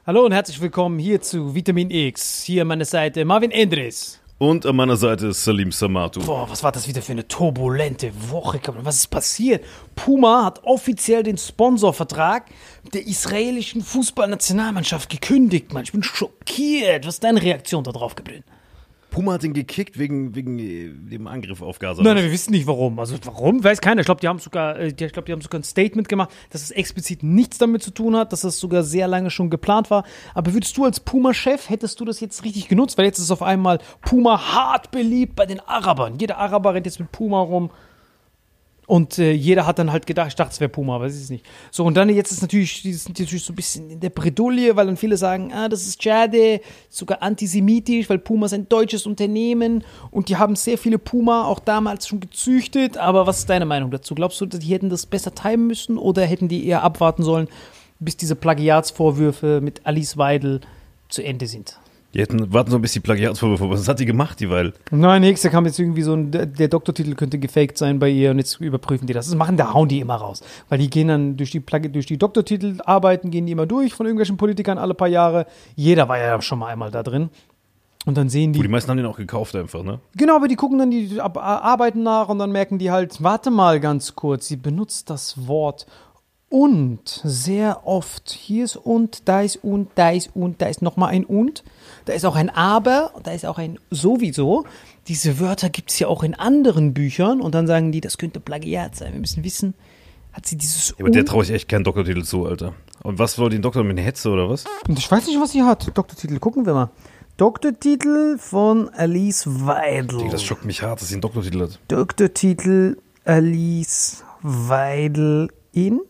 Hallo und herzlich willkommen hier zu Vitamin X. Hier an meiner Seite Marvin Endres. Und an meiner Seite ist Salim Samatu. Boah, was war das wieder für eine turbulente Woche? Was ist passiert? Puma hat offiziell den Sponsorvertrag der israelischen Fußballnationalmannschaft gekündigt. Mann, ich bin schockiert. Was ist deine Reaktion darauf geblieben? Puma hat ihn gekickt wegen dem Angriff auf Gaza. Nein, wir wissen nicht warum. Also warum, weiß keiner. Ich glaube, die haben sogar ein Statement gemacht, dass es explizit nichts damit zu tun hat, dass das sogar sehr lange schon geplant war. Aber würdest du als Puma-Chef, hättest du das jetzt richtig genutzt? Weil jetzt ist auf einmal Puma hart beliebt bei den Arabern. Jeder Araber rennt jetzt mit Puma rum. Und jeder hat dann halt gedacht, ich dachte, es wäre Puma, aber es ist es nicht. So, und dann jetzt ist natürlich, die sind natürlich so ein bisschen in der Bredouille, weil dann viele sagen, das ist schade, sogar antisemitisch, weil Puma ist ein deutsches Unternehmen und die haben sehr viele Puma auch damals schon gezüchtet. Aber was ist deine Meinung dazu? Glaubst du, die hätten das besser timen müssen oder hätten die eher abwarten sollen, bis diese Plagiatsvorwürfe mit Alice Weidel zu Ende sind? Die warten so ein bisschen die Plagiatsvorwürfe. Was hat die gemacht, die Weil? Nein, nix, da kam jetzt irgendwie so der Doktortitel könnte gefaked sein bei ihr und jetzt überprüfen die das. Das machen, da hauen die immer raus. Weil die gehen dann durch die Doktortitel arbeiten, gehen die immer durch von irgendwelchen Politikern alle paar Jahre. Jeder war ja schon mal einmal da drin. Und dann sehen die. Die meisten haben den auch gekauft einfach, ne? Genau, aber die gucken dann die Arbeiten nach und dann merken die halt, warte mal ganz kurz, sie benutzt das Wort und sehr oft. Hier ist und, da ist und, da ist und, da ist nochmal ein und. Da ist auch ein aber, da ist auch ein sowieso. Diese Wörter gibt es ja auch in anderen Büchern und dann sagen die, das könnte Plagiat sein. Wir müssen wissen, hat sie dieses ja, aber der traue ich echt keinen Doktortitel zu, Alter. Und was soll den Doktor mit einer Hetze oder was? Und ich weiß nicht, was sie hat. Doktortitel, gucken wir mal. Doktortitel von Alice Weidel. Das schockt mich hart, dass sie einen Doktortitel hat. Doktortitel Alice Weidel in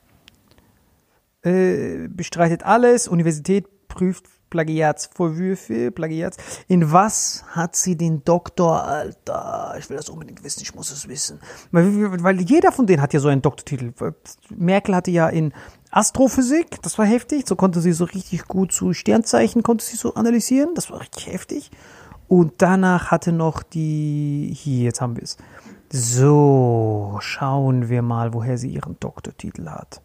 bestreitet alles, Universität prüft Plagiatsvorwürfe, In was hat sie den Doktor, Alter? Ich will das unbedingt wissen, ich muss es wissen. Weil jeder von denen hat ja so einen Doktortitel. Merkel hatte ja in Astrophysik, das war heftig, so konnte sie so richtig gut zu Sternzeichen, konnte sie so analysieren, das war richtig heftig. Und danach hatte noch jetzt haben wir es. So, schauen wir mal, woher sie ihren Doktortitel hat.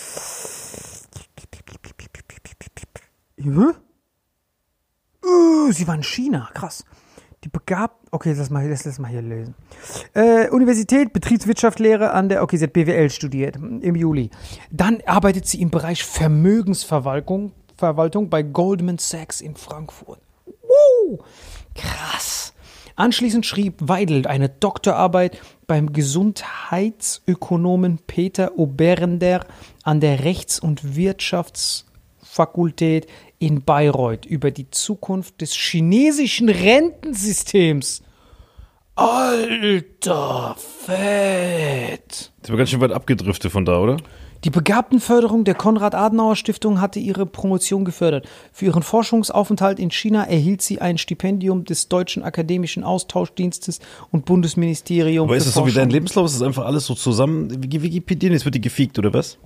Sie war in China, krass. Die okay, lass mal hier lesen. Universität, Betriebswirtschaftslehre an der, sie hat BWL studiert im Juli. Dann arbeitet sie im Bereich Vermögensverwaltung bei Goldman Sachs in Frankfurt. Krass. Anschließend schrieb Weidel eine Doktorarbeit beim Gesundheitsökonomen Peter Oberender an der Rechts- und Wirtschaftsfakultät in Bayreuth über die Zukunft des chinesischen Rentensystems. Alter, fett. Das war ganz schön weit abgedriftet von da, oder? Die Begabtenförderung der Konrad-Adenauer-Stiftung hatte ihre Promotion gefördert. Für ihren Forschungsaufenthalt in China erhielt sie ein Stipendium des Deutschen Akademischen Austauschdienstes und Bundesministerium Aber für ist das so Forschung. wie dein Lebenslauf? Ist das einfach alles so zusammen? Wikipedia, jetzt wird die gefeakt, oder was?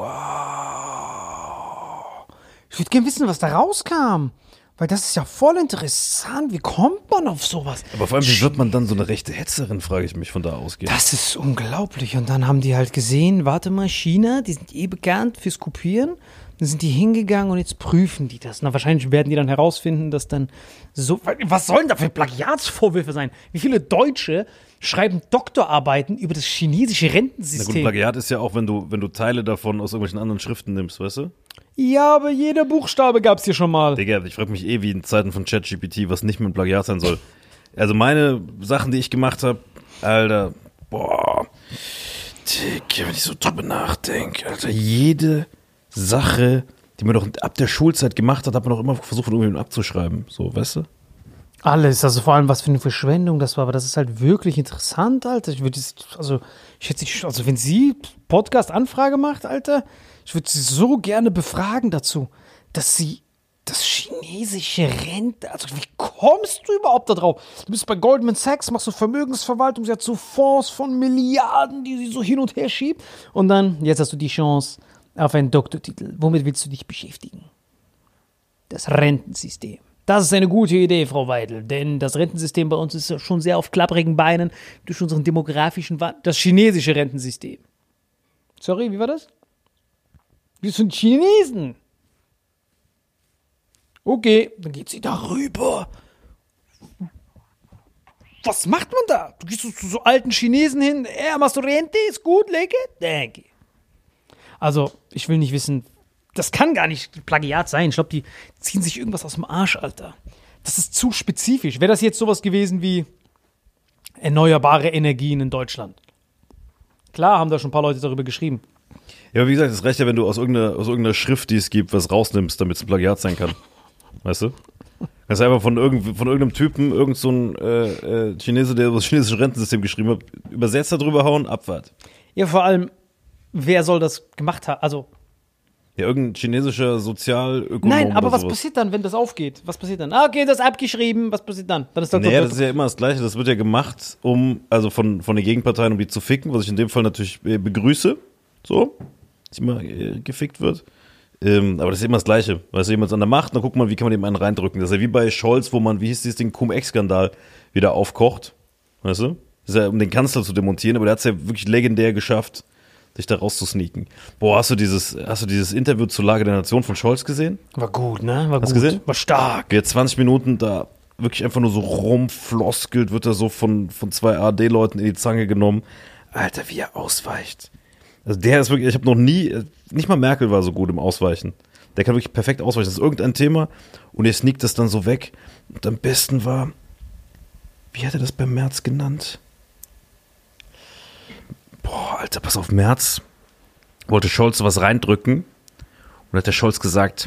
Wow. Ich würde gerne wissen, was da rauskam. Weil das ist ja voll interessant. Wie kommt man auf sowas? Aber vor allem, wie wird man dann so eine rechte Hetzerin, frage ich mich, von da ausgehen. Das ist unglaublich. Und dann haben die halt gesehen, warte mal, China, die sind bekannt fürs Kopieren. Dann sind die hingegangen und jetzt prüfen die das. Na, wahrscheinlich werden die dann herausfinden, dass dann so, was sollen da für Plagiatsvorwürfe sein? Wie viele Deutsche schreiben Doktorarbeiten über das chinesische Rentensystem? Na gut, Plagiat ist ja auch, wenn du Teile davon aus irgendwelchen anderen Schriften nimmst, weißt du? Ja, aber jeder Buchstabe gab's hier schon mal. Digga, ich frage mich wie in Zeiten von ChatGPT, was nicht mit Plagiat sein soll. Also meine Sachen, die ich gemacht habe, Alter, boah, Digga, wenn ich so drüber nachdenke, Alter, jede Sache, die man doch ab der Schulzeit gemacht hat man doch immer versucht, von irgendjemandem abzuschreiben, so, weißt du? Alles, also vor allem, was für eine Verschwendung das war, aber das ist halt wirklich interessant, Alter. Wenn sie Podcast-Anfrage macht, Alter, ich würde sie so gerne befragen dazu, dass sie das chinesische Rente, also wie kommst du überhaupt da drauf? Du bist bei Goldman Sachs, machst so Vermögensverwaltung, sie hat so Fonds von Milliarden, die sie so hin und her schiebt und dann, jetzt hast du die Chance auf einen Doktortitel. Womit willst du dich beschäftigen? Das Rentensystem. Das ist eine gute Idee, Frau Weidel, denn das Rentensystem bei uns ist schon sehr auf klapprigen Beinen durch unseren demografischen Wandel. Das chinesische Rentensystem. Sorry, wie war das? Wir sind Chinesen. Okay, dann geht sie darüber. Was macht man da? Du gehst zu so alten Chinesen hin. Machst du Rente? Ist gut, lecker? Danke. Also, ich will nicht wissen, das kann gar nicht Plagiat sein. Ich glaube, die ziehen sich irgendwas aus dem Arsch, Alter. Das ist zu spezifisch. Wäre das jetzt sowas gewesen wie erneuerbare Energien in Deutschland? Klar, haben da schon ein paar Leute darüber geschrieben. Ja, aber wie gesagt, es reicht ja, wenn du aus irgendeiner Schrift, die es gibt, was rausnimmst, damit es ein Plagiat sein kann. Weißt du? Das ist einfach von irgendeinem Typen, irgend so ein Chinese, der über das chinesische Rentensystem geschrieben hat, übersetzt da drüber hauen, Abfahrt. Ja, vor allem, wer soll das gemacht haben? Also, ja, irgendein chinesischer Sozialökonom. nein, aber oder was sowas. passiert dann, wenn das aufgeht? Was passiert dann? Okay, das ist abgeschrieben. Was passiert dann? Dann ist das Naja, das ist ja immer das Gleiche. Das wird ja gemacht, also von den Gegenparteien, um die zu ficken, was ich in dem Fall natürlich begrüße. So, dass immer gefickt wird. Aber das ist immer das Gleiche. Weißt du, jemand ist an der Macht, dann guckt man, wie kann man dem einen reindrücken. Das ist ja wie bei Scholz, wo man, wie hieß dieses Ding, Cum-Ex-Skandal wieder aufkocht. Weißt du? Das ist ja, um den Kanzler zu demontieren, aber der hat es ja wirklich legendär geschafft, sich da rauszusneaken. Boah, hast du dieses Interview zur Lage der Nation von Scholz gesehen? War gut, ne? War Hast gut. du gesehen? War stark. Wie er 20 Minuten da wirklich einfach nur so rumfloskelt, wird er so von 2 ARD-Leuten in die Zange genommen. Alter, wie er ausweicht. Also der ist wirklich, ich habe noch nie, nicht mal Merkel war so gut im Ausweichen. Der kann wirklich perfekt ausweichen. Das ist irgendein Thema und er sneakt das dann so weg. Und am besten war, wie hat er das beim Merz genannt? Boah, Alter, pass auf, Merz wollte Scholz was reindrücken und hat der Scholz gesagt,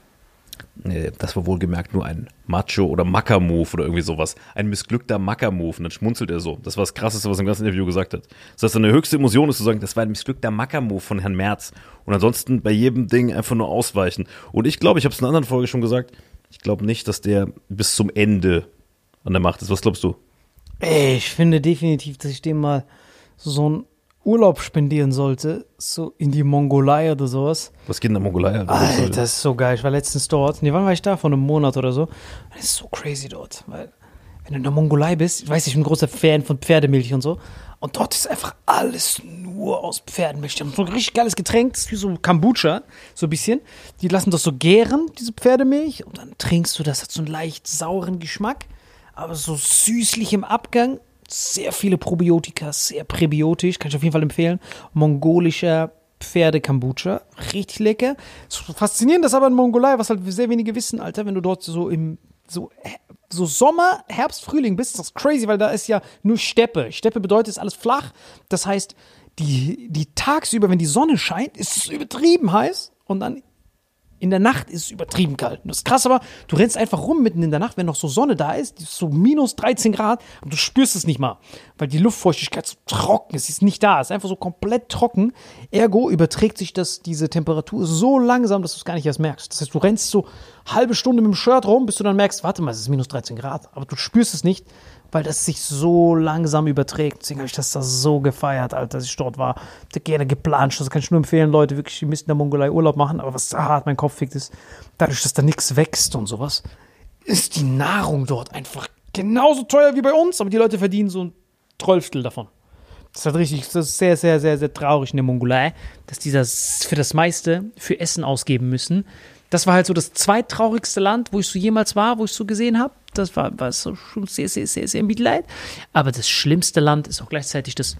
nee, das war wohlgemerkt nur ein Macho- oder Macker-Move oder irgendwie sowas. Ein missglückter Macker-Move. Und dann schmunzelt er so. Das war das Krasseste, was er im ganzen Interview gesagt hat. Das heißt, seine höchste Emotion ist zu sagen, das war ein missglückter Macker-Move von Herrn Merz. Und ansonsten bei jedem Ding einfach nur ausweichen. Und ich glaube, ich habe es in einer anderen Folge schon gesagt, ich glaube nicht, dass der bis zum Ende an der Macht ist. Was glaubst du? Ey, ich finde definitiv, dass ich dem mal so einen Urlaub spendieren sollte, so in die Mongolei oder sowas. Was geht in der Mongolei? Alter, das ist so geil. Ich war letztens dort. Nee, wann war ich da? Vor einem Monat oder so. Das ist so crazy dort. Weil, wenn du in der Mongolei bist, ich weiß, ich bin ein großer Fan von Pferdemilch und so. Und dort ist einfach alles nur aus Pferdemilch. Die haben so ein richtig geiles Getränk, das ist wie so Kombucha, so ein bisschen. Die lassen das so gären, diese Pferdemilch. Und dann trinkst du das, hat so einen leicht sauren Geschmack, aber so süßlich im Abgang. Sehr viele Probiotika, sehr präbiotisch, kann ich auf jeden Fall empfehlen. Mongolischer Pferde-Kombucha, richtig lecker. So faszinierend das aber in Mongolei, was halt sehr wenige wissen, Alter, wenn du dort so im so Sommer, Herbst, Frühling bist, das ist crazy, weil da ist ja nur Steppe. Steppe bedeutet, ist alles flach. Das heißt, die tagsüber, wenn die Sonne scheint, ist es übertrieben heiß und dann in der Nacht ist es übertrieben kalt. Und das ist krass, aber du rennst einfach rum mitten in der Nacht, wenn noch so Sonne da ist, die ist so minus 13 Grad und du spürst es nicht mal, weil die Luftfeuchtigkeit so trocken ist, sie ist nicht da, es ist einfach so komplett trocken. Ergo überträgt sich diese Temperatur so langsam, dass du es gar nicht erst merkst. Das heißt, du rennst so halbe Stunde mit dem Shirt rum, bis du dann merkst, warte mal, es ist minus 13 Grad, aber du spürst es nicht, weil das sich so langsam überträgt. Deswegen habe ich das da so gefeiert, Alter, als ich dort war. Ich habe gerne geplanscht. Das kann ich nur empfehlen, Leute, wirklich, ihr müsst in der Mongolei Urlaub machen. Aber was hart mein Kopf fickt ist, dadurch, dass da nichts wächst und sowas, ist die Nahrung dort einfach genauso teuer wie bei uns. Aber die Leute verdienen so ein 12. davon. Das ist halt richtig, das ist sehr, sehr, sehr, sehr traurig in der Mongolei, dass die das für das meiste für Essen ausgeben müssen. Das war halt so das zweittraurigste Land, wo ich so jemals war, wo ich so gesehen habe. Das war so schon sehr, sehr, sehr, sehr Mitleid. Aber das schlimmste Land ist auch gleichzeitig das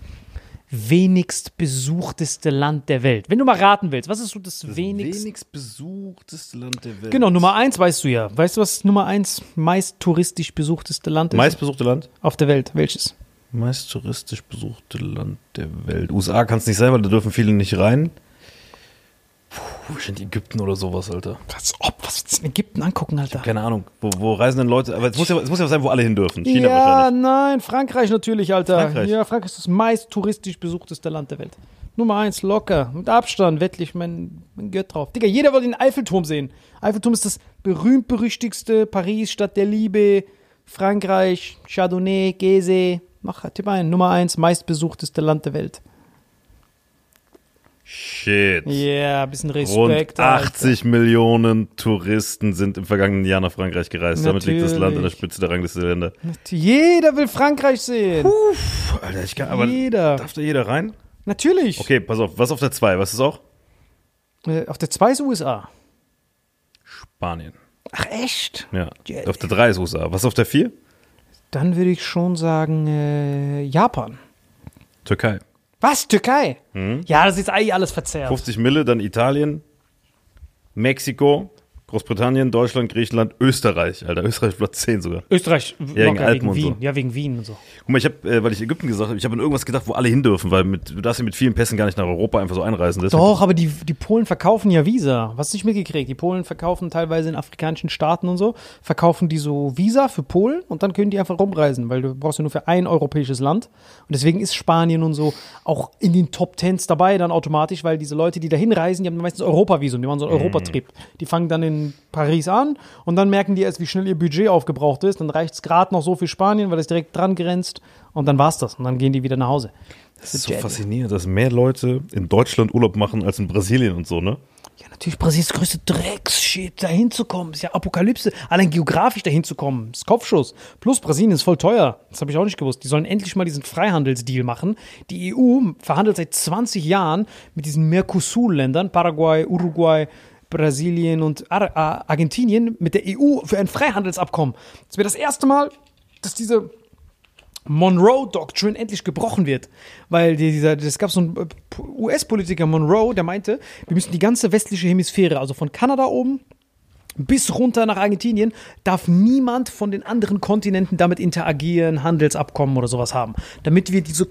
wenigst besuchteste Land der Welt. Wenn du mal raten willst, was ist so das wenigst besuchteste Land der Welt? Genau, Nummer 1 weißt du ja. Weißt du, was Nummer 1 meist touristisch besuchteste Land ist? Meistbesuchte Land? Auf der Welt. Welches? Meist touristisch besuchte Land der Welt. USA kann es nicht sein, weil da dürfen viele nicht rein. Wahrscheinlich Ägypten oder sowas, Alter. Was willst du in Ägypten angucken, Alter? Keine Ahnung, wo reisen denn Leute, aber es muss ja was sein, wo alle hin dürfen. China ja, wahrscheinlich. nein, Frankreich natürlich, Alter. Frankreich? Ja, Frankreich ist das meist touristisch besuchteste Land der Welt. Nummer 1, locker, mit Abstand, wettlich, mein Gott drauf. Digga, jeder will den Eiffelturm sehen. Eiffelturm ist das berühmt-berüchtigste, Paris, Stadt der Liebe, Frankreich, Chardonnay, Gese. Tipp ein, Nummer 1, meistbesuchteste Land der Welt. Shit. Ja, yeah, ein bisschen Respekt. Rund 80 Millionen Touristen sind im vergangenen Jahr nach Frankreich gereist. Damit liegt das Land an der Spitze der Rangliste der Länder. Jeder will Frankreich sehen. Alter, aber darf da jeder rein? Natürlich. Okay, pass auf, was auf der 2? Was ist auch? Auf der 2 ist USA. Spanien. Ach, echt? Ja. Ja. Auf der 3 ist USA. Was ist auf der 4? Dann würde ich schon sagen, Japan. Türkei. Was? Türkei? Ja, das ist eigentlich alles verzerrt. 50 Mille, dann Italien, Mexiko, Großbritannien, Deutschland, Griechenland, Österreich. Alter, Österreich Platz 10 sogar. Österreich, Ja, wegen Alpen wegen und Wien. so. Ja, wegen Wien und so. Guck mal, ich habe, weil ich Ägypten gesagt habe, ich habe an irgendwas gedacht, wo alle hin dürfen, weil du darfst ja mit vielen Pässen gar nicht nach Europa einfach so einreisen. Deswegen- Doch, aber die Polen verkaufen ja Visa. Was hast du nicht mitgekriegt? Die Polen verkaufen teilweise in afrikanischen Staaten und so, verkaufen die so Visa für Polen und dann können die einfach rumreisen, weil du brauchst ja nur für ein europäisches Land. Und deswegen ist Spanien und so auch in den Top Tens dabei dann automatisch, weil diese Leute, die da hinreisen, die haben meistens Europavisum, die machen so einen Europatrip. Die fangen dann in Paris an und dann merken die erst, wie schnell ihr Budget aufgebraucht ist. Dann reicht es gerade noch so für Spanien, weil es direkt dran grenzt und dann war's das. Und dann gehen die wieder nach Hause. Das ist so faszinierend, dass mehr Leute in Deutschland Urlaub machen als in Brasilien und so, ne? Ja, natürlich Brasilien ist das größte Drecks-Shit, da hinzukommen. Ist ja Apokalypse. Allein geografisch da hinzukommen. Ist Kopfschuss. Plus Brasilien ist voll teuer. Das habe ich auch nicht gewusst. Die sollen endlich mal diesen Freihandelsdeal machen. Die EU verhandelt seit 20 Jahren mit diesen Mercosur-Ländern, Paraguay, Uruguay, Brasilien und Argentinien, mit der EU für ein Freihandelsabkommen. Das wäre das erste Mal, dass diese Monroe Doctrine endlich gebrochen wird, weil das gab so einen US-Politiker Monroe, der meinte, wir müssen die ganze westliche Hemisphäre, also von Kanada oben bis runter nach Argentinien, darf niemand von den anderen Kontinenten damit interagieren, Handelsabkommen oder sowas haben, damit wir diese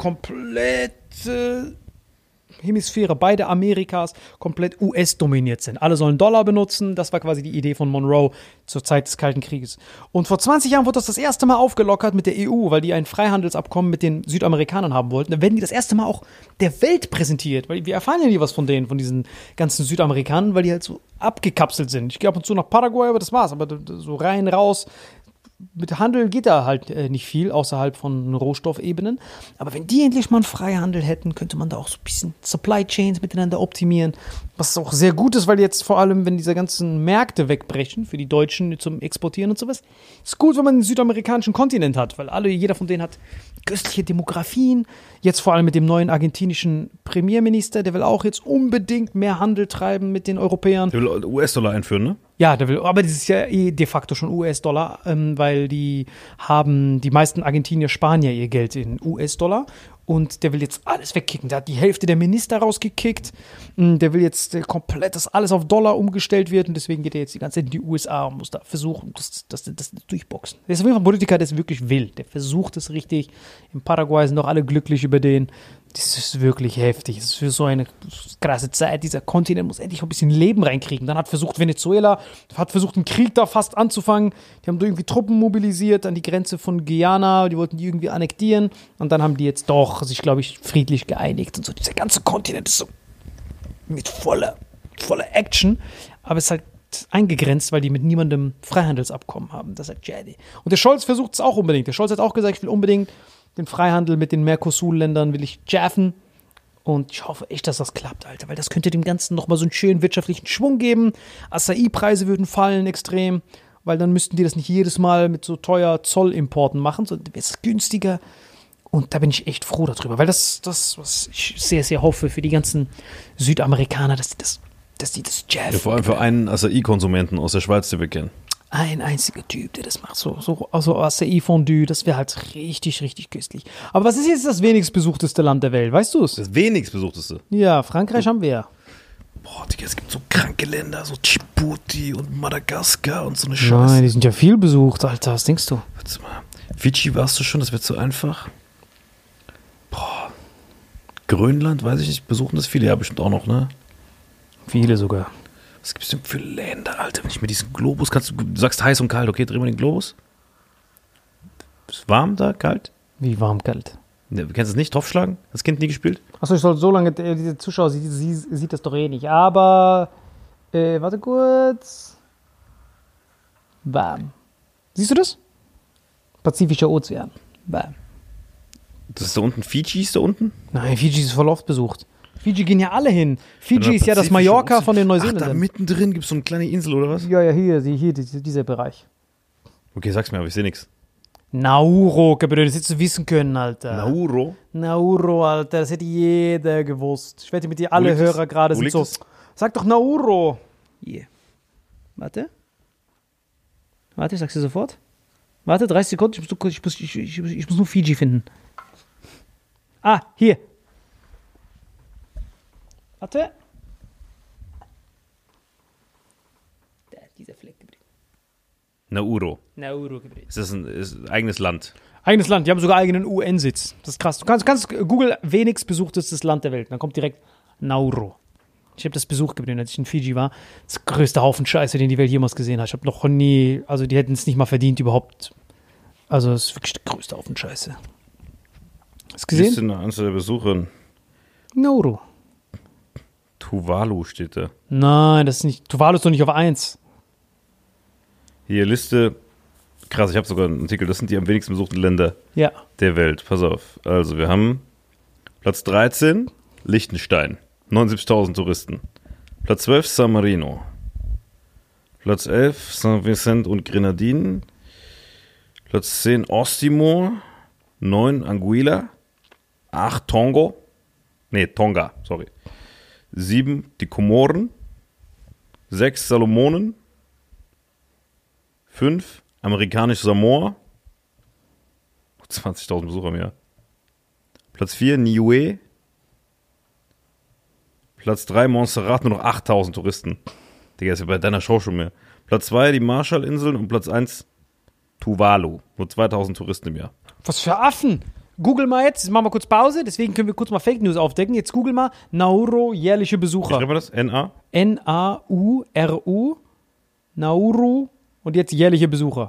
komplette Hemisphäre, beide Amerikas, komplett US-dominiert sind. Alle sollen Dollar benutzen. Das war quasi die Idee von Monroe zur Zeit des Kalten Krieges. Und vor 20 Jahren wurde das erste Mal aufgelockert mit der EU, weil die ein Freihandelsabkommen mit den Südamerikanern haben wollten. Dann werden die das erste Mal auch der Welt präsentiert, weil wir erfahren ja nie was von denen, von diesen ganzen Südamerikanern, weil die halt so abgekapselt sind. Ich gehe ab und zu nach Paraguay, aber das war's. Aber so rein, raus. Mit Handel geht da halt nicht viel, außerhalb von Rohstoffebenen. Aber wenn die endlich mal einen Freihandel hätten, könnte man da auch so ein bisschen Supply Chains miteinander optimieren. Was auch sehr gut ist, weil jetzt vor allem, wenn diese ganzen Märkte wegbrechen für die Deutschen zum Exportieren und sowas, ist gut, wenn man den südamerikanischen Kontinent hat, weil jeder von denen hat köstliche Demografien. Jetzt vor allem mit dem neuen argentinischen Premierminister, der will auch jetzt unbedingt mehr Handel treiben mit den Europäern. Der will US-Dollar einführen, ne? Ja, aber das ist ja de facto schon US-Dollar, weil die meisten Argentinier, Spanier ihr Geld in US-Dollar und der will jetzt alles wegkicken. Der hat die Hälfte der Minister rausgekickt, der will jetzt komplett, dass alles auf Dollar umgestellt wird und deswegen geht er jetzt die ganze Zeit in die USA und muss da versuchen, das durchboxen. Der ist auf jeden Fall ein Politiker, der es wirklich will. Der versucht es richtig. In Paraguay sind doch alle glücklich über den. Das ist wirklich heftig. Das ist für so eine krasse Zeit. Dieser Kontinent muss endlich ein bisschen Leben reinkriegen. Dann hat Venezuela versucht, einen Krieg da fast anzufangen. Die haben irgendwie Truppen mobilisiert an die Grenze von Guyana. Die wollten die irgendwie annektieren. Und dann haben die jetzt doch sich, glaube ich, friedlich geeinigt. Und so. Dieser ganze Kontinent ist so mit voller Action. Aber es ist halt eingegrenzt, weil die mit niemandem Freihandelsabkommen haben. Das ist halt shady. Und der Scholz versucht es auch unbedingt. Der Scholz hat auch gesagt, ich will unbedingt den Freihandel mit den Mercosur-Ländern will ich jaffen. Und ich hoffe echt, dass das klappt, Alter. Weil das könnte dem Ganzen nochmal so einen schönen wirtschaftlichen Schwung geben. Acai-Preise würden fallen extrem. Weil dann müssten die das nicht jedes Mal mit so teuer Zollimporten machen. Sondern wäre es günstiger. Und da bin ich echt froh darüber. Weil das, was ich sehr, sehr hoffe für die ganzen Südamerikaner, dass die das jaffen. Ja, vor allem für einen Acai-Konsumenten aus der Schweiz, den wir kennen. Ein einziger Typ, der das macht, so Acai-Fondue, das wäre halt richtig, richtig köstlich. Aber was ist jetzt das wenigst besuchteste Land der Welt, weißt du es? Das wenigst besuchteste. Ja, Frankreich haben wir ja. Boah, Digga, es gibt so kranke Länder, so Djibouti und Madagaskar und so eine Scheiße. Nein, die sind ja viel besucht, Alter, was denkst du? Warte mal. Fidschi warst du schon, das wird so einfach. Boah. Grönland, weiß ich nicht, besuchen das viele, ja bestimmt auch noch, ne? Viele sogar. Was gibt es denn für Länder, Alter? Wenn ich mir diesen Globus, du sagst heiß und kalt, okay, dreh mal den Globus. Ist warm da, kalt? Wie warm, kalt? Ja, kennst du es nicht? Draufschlagen? Das Kind nie gespielt? Achso, ich soll so lange, diese Zuschauer sieht das doch eh nicht. Aber, warte kurz. Warm. Siehst du das? Pazifischer Ozean. Warm. Das ist da unten, Fidschi ist da unten? Nein, Fidschi ist voll oft besucht. Fidschi gehen ja alle hin. Fidschi ist ja das Mallorca von den Neuseeländern. Ach, da mittendrin gibt es so eine kleine Insel, oder was? Ja, hier dieser Bereich. Okay, sag's mir, aber ich sehe nichts. Nauru, das hättest du wissen können, Alter. Nauru? Nauru, Alter, das hätte jeder gewusst. Ich wette mit dir, alle Hörer gerade sind so. Sag doch Nauru. Hier. Warte. Warte, ich sag's dir sofort. Warte, 30 Sekunden, ich muss nur Fiji finden. Ah, hier. Warte. Da ist dieser Fleck geblieben. Nauru. Nauru geblieben. Ist ein eigenes Land. Eigenes Land, die haben sogar eigenen UN-Sitz. Das ist krass. Du kannst Google wenigst besuchtestes Land der Welt. Dann kommt direkt Nauru. Ich habe das Besuch geblieben, als ich in Fiji war. Das größte Haufen Scheiße, den die Welt jemals gesehen hat. Ich habe noch nie, also die hätten es nicht mal verdient überhaupt. Also es ist wirklich der größte Haufen Scheiße. Hast du gesehen? Liste eine Anzahl der Besucher. Nauru. Tuvalu steht da. Nein, das ist nicht. Tuvalu ist doch nicht auf 1. Hier Liste. Krass, ich habe sogar einen Artikel. Das sind die am wenigsten besuchten Länder Ja. der Welt. Pass auf. Also wir haben Platz 13, Liechtenstein. 79.000 Touristen. Platz 12, San Marino. Platz 11, St. Vincent und Grenadinen. Platz 10, Osttimor. 9, Anguilla. 8, Tonga, sorry. 7, die Komoren. 6, Salomonen. 5, amerikanisch Samoa. 20.000 Besucher mehr. Platz 4, Niue. Platz 3, Montserrat, nur noch 8.000 Touristen. Digga, ist ja bei deiner Show schon mehr. Platz 2, die Marshallinseln und Platz 1, Tuvalu. Nur 2.000 Touristen im Jahr. Was für Affen. Google mal jetzt machen wir kurz Pause, deswegen können wir kurz mal Fake News aufdecken. Jetzt google mal Nauru, jährliche Wie Besucher. schreibt man das? N-A? Nauru, Nauru und jetzt jährliche Besucher.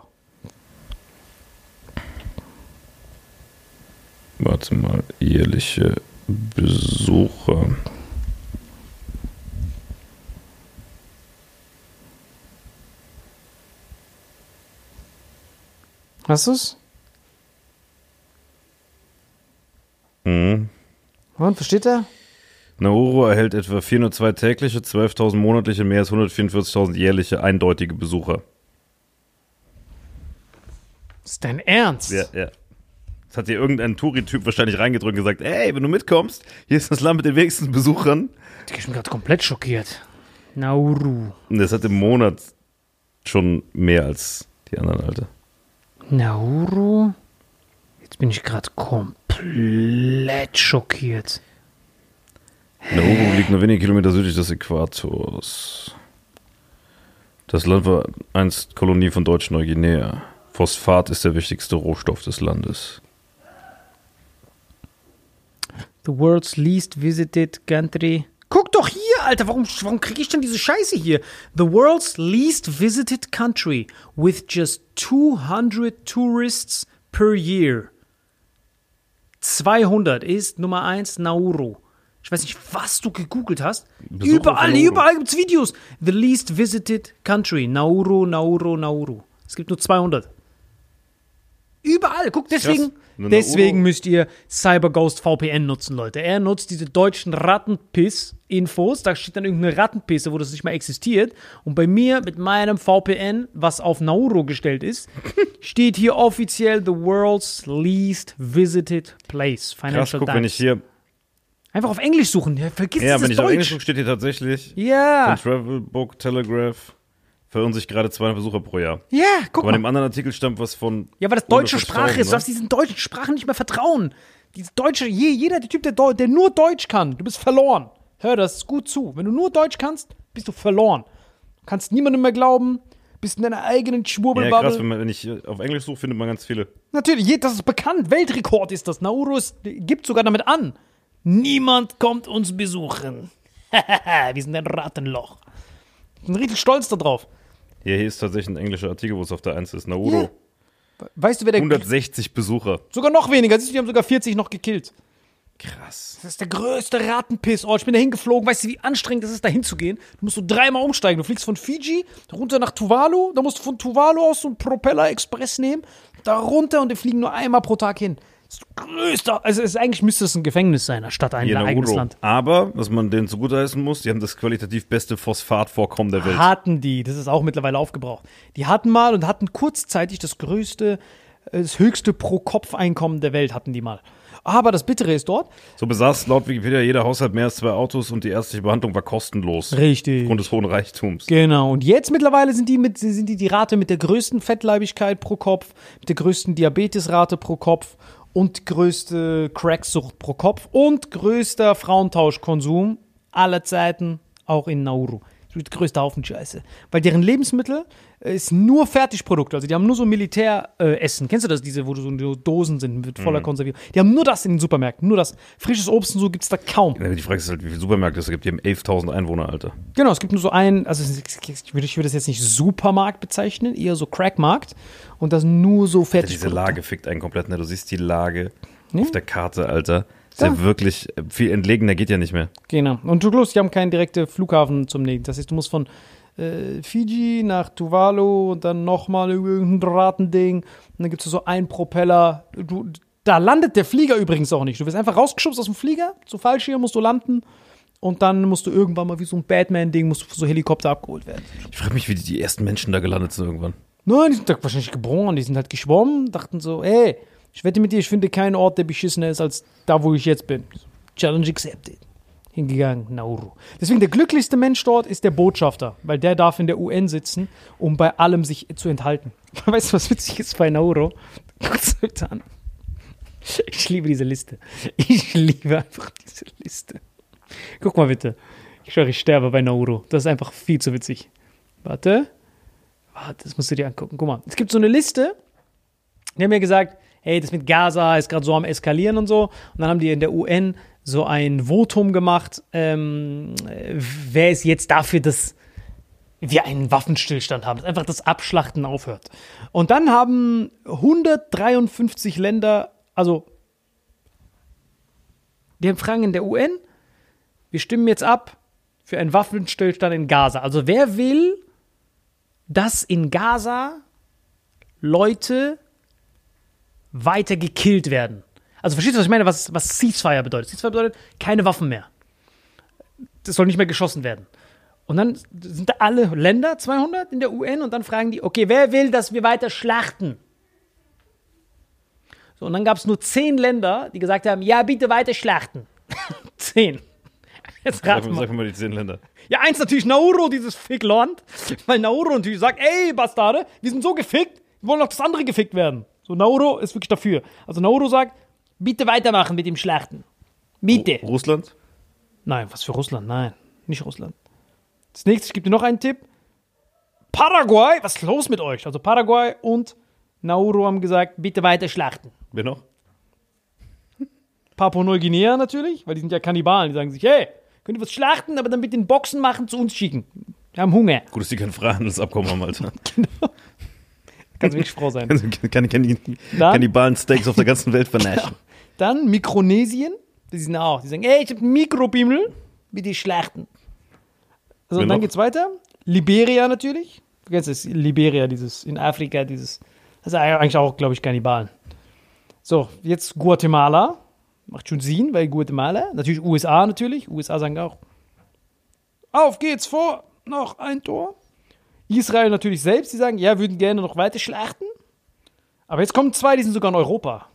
Warte mal, jährliche Besucher. Hast du's? Mhm. Und, versteht er? Nauru erhält etwa 402 tägliche, 12.000 monatliche, mehr als 144.000 jährliche eindeutige Besucher. Das ist dein Ernst? Ja. Das hat dir irgendein Touri-Typ wahrscheinlich reingedrückt und gesagt, ey, wenn du mitkommst, hier ist das Land mit den wenigsten Besuchern. Ich bin gerade komplett schockiert. Nauru. Und das hat im Monat schon mehr als die anderen, Alter. Nauru? Jetzt bin ich gerade komplett schockiert. Nauru liegt nur wenige Kilometer südlich des Äquators. Das Land war einst Kolonie von Deutsch-Neuguinea. Phosphat ist der wichtigste Rohstoff des Landes. The world's least visited country. Guck doch hier, Alter, warum kriege ich denn diese Scheiße hier? The world's least visited country with just 200 tourists per year. 200 ist Nummer 1 Nauru. Ich weiß nicht, was du gegoogelt hast. Überall gibt es Videos. The least visited country. Nauru. Es gibt nur 200. Überall. Guck, deswegen müsst ihr CyberGhost VPN nutzen, Leute. Er nutzt diese deutschen Rattenpiss-Infos. Da steht dann irgendeine Rattenpisse, wo das nicht mal existiert. Und bei mir, mit meinem VPN, was auf Nauru gestellt ist, steht hier offiziell the world's least visited place. Financial Krass, guck, wenn ich hier... Einfach auf Englisch suchen. Ja, vergiss Ja, das wenn ich Deutsch. auf Englisch suche, steht hier tatsächlich Ja. von Travelbook, Telegraph, verirren sich gerade 200 Besucher pro Jahr. Ja, guck Aber in mal. dem anderen Artikel stammt was von... Ja, weil das deutsche Sprache ist. Du 140.000, darfst diesen deutschen Sprachen nicht mehr vertrauen. Diese deutsche, jeder Typ, der nur Deutsch kann, du bist verloren. Hör das gut zu. Wenn du nur Deutsch kannst, bist du verloren. Du kannst niemandem mehr glauben, bist in deiner eigenen Ja, Schwurbelbubble. krass, wenn ich auf Englisch suche, findet man ganz viele. Natürlich, das ist bekannt. Weltrekord ist das. Nauru gibt sogar damit an. Niemand kommt uns besuchen. Wir sind ein Rattenloch. Ich bin richtig stolz darauf. Ja, hier ist tatsächlich ein englischer Artikel, wo es auf der 1 ist. Nauru. Ja. Weißt du, wer der... 160 Besucher. Sogar noch weniger. Siehst du, die haben sogar 40 noch gekillt. Krass. Das ist der größte Rattenpissort. Ich bin da hingeflogen. Weißt du, wie anstrengend es ist, da hinzugehen? Du musst so 3-mal umsteigen. Du fliegst von Fiji runter nach Tuvalu. Da musst du von Tuvalu aus so einen Propeller-Express nehmen. Da runter und die fliegen nur einmal pro Tag hin. Das ist der größte. Also eigentlich müsste es ein Gefängnis sein, anstatt ein Hier eigenes Nauru. Land. Aber, was man denen zugutheißen muss, die haben das qualitativ beste Phosphatvorkommen der Welt. Hatten die. Das ist auch mittlerweile aufgebraucht. Die hatten mal und hatten kurzzeitig das höchste Pro-Kopf-Einkommen der Welt hatten die mal. Aber das Bittere ist dort. So besaß laut Wikipedia jeder Haushalt mehr als 2 Autos und die ärztliche Behandlung war kostenlos. Richtig. Aufgrund des hohen Reichtums. Genau. Und jetzt mittlerweile sind die Rate mit der größten Fettleibigkeit pro Kopf, mit der größten Diabetesrate pro Kopf und größte Cracksucht pro Kopf und größter Frauentauschkonsum aller Zeiten, auch in Nauru. Der größte Haufen Scheiße. Weil deren Lebensmittel ist nur Fertigprodukte. Also die haben nur so Militäressen. Kennst du das, diese, wo so Dosen sind mit voller Konservierung? Die haben nur das in den Supermärkten. Nur das. Frisches Obst und so gibt es da kaum. Ja, die Frage ist halt, wie viele Supermärkte es gibt. Die haben 11.000 Einwohner, Alter. Genau, es gibt nur so einen, also ich würde das jetzt nicht Supermarkt bezeichnen, eher so Crackmarkt. Und das nur so Fertigprodukte. Diese Lage fickt einen komplett, ne? Du siehst die Lage auf der Karte, Alter. Ist ja wirklich viel entlegener, geht ja nicht mehr. Genau. Und du die haben keinen direkten Flughafen zum Nehmen. Das heißt, du musst von Fiji nach Tuvalu und dann nochmal irgendein Ratending. Und dann gibt es so einen Propeller. Da landet der Flieger übrigens auch nicht. Du wirst einfach rausgeschubst aus dem Flieger, zu Fallschirm musst du landen. Und dann musst du irgendwann mal wie so ein Batman-Ding, musst du von so Helikopter abgeholt werden. Ich frage mich, wie die ersten Menschen da gelandet sind irgendwann. Nein, die sind da wahrscheinlich geboren, die sind halt geschwommen, dachten so, ey, ich wette mit dir, ich finde keinen Ort, der beschissener ist als da, wo ich jetzt bin. Challenge accepted. Hingegangen, Nauru. Deswegen der glücklichste Mensch dort ist der Botschafter, weil der darf in der UN sitzen, um bei allem sich zu enthalten. Weißt du, was witzig ist bei Nauru? Guck's bitte an. Ich liebe diese Liste. Ich liebe einfach diese Liste. Guck mal bitte. Ich schwöre, ich sterbe bei Nauru. Das ist einfach viel zu witzig. Warte, das musst du dir angucken. Guck mal, es gibt so eine Liste, die haben mir gesagt, hey, das mit Gaza ist gerade so am Eskalieren und so. Und dann haben die in der UN so ein Votum gemacht, wer ist jetzt dafür, dass wir einen Waffenstillstand haben, dass einfach das Abschlachten aufhört. Und dann haben 153 Länder, also die haben Fragen in der UN, wir stimmen jetzt ab für einen Waffenstillstand in Gaza. Also wer will, dass in Gaza Leute weiter gekillt werden? Also verstehst du, was ich meine, was Ceasefire bedeutet? Ceasefire bedeutet, keine Waffen mehr. Das soll nicht mehr geschossen werden. Und dann sind da alle Länder, 200 in der UN, und dann fragen die, okay, wer will, dass wir weiter schlachten? So, und dann gab es nur 10 Länder, die gesagt haben, ja, bitte weiter schlachten. 10. Jetzt raten wir. Sag mal die 10 Länder. Ja, eins natürlich Nauru, dieses Fickland. Weil Nauru natürlich sagt, ey, Bastarde, wir sind so gefickt, wir wollen auch das andere gefickt werden. So, Nauru ist wirklich dafür. Also Nauru sagt, bitte weitermachen mit dem Schlachten. Bitte. Russland? Nein, was für Russland? Nein, nicht Russland. Das nächste, ich gebe dir noch einen Tipp. Paraguay, was ist los mit euch? Also Paraguay und Nauru haben gesagt, bitte weiter schlachten. Wer noch? Papua-Neuguinea natürlich, weil die sind ja Kannibalen. Die sagen sich, hey, könnt ihr was schlachten, aber dann mit den Boxen machen, zu uns schicken. Wir haben Hunger. Gut, dass die kein Freihandelsabkommen haben, Alter. Genau. Kannst wirklich froh sein. Kannibalen-Steaks auf der ganzen Welt vernaschen. Dann Mikronesien. Die sind auch. Die sagen, ey, ich hab einen Mikrobimmel, bitte schlachten. Also, und dann geht's weiter. Liberia natürlich. Du kennst das, Liberia, dieses, in Afrika, dieses, das ist eigentlich auch, glaube ich, Kannibalen. So, jetzt Guatemala. Macht schon Sinn, weil Guatemala. Natürlich USA natürlich. USA sagen auch, auf geht's vor, noch ein Tor. Israel natürlich selbst, die sagen, ja, würden gerne noch weiter schlachten. Aber jetzt kommen 2, die sind sogar in Europa.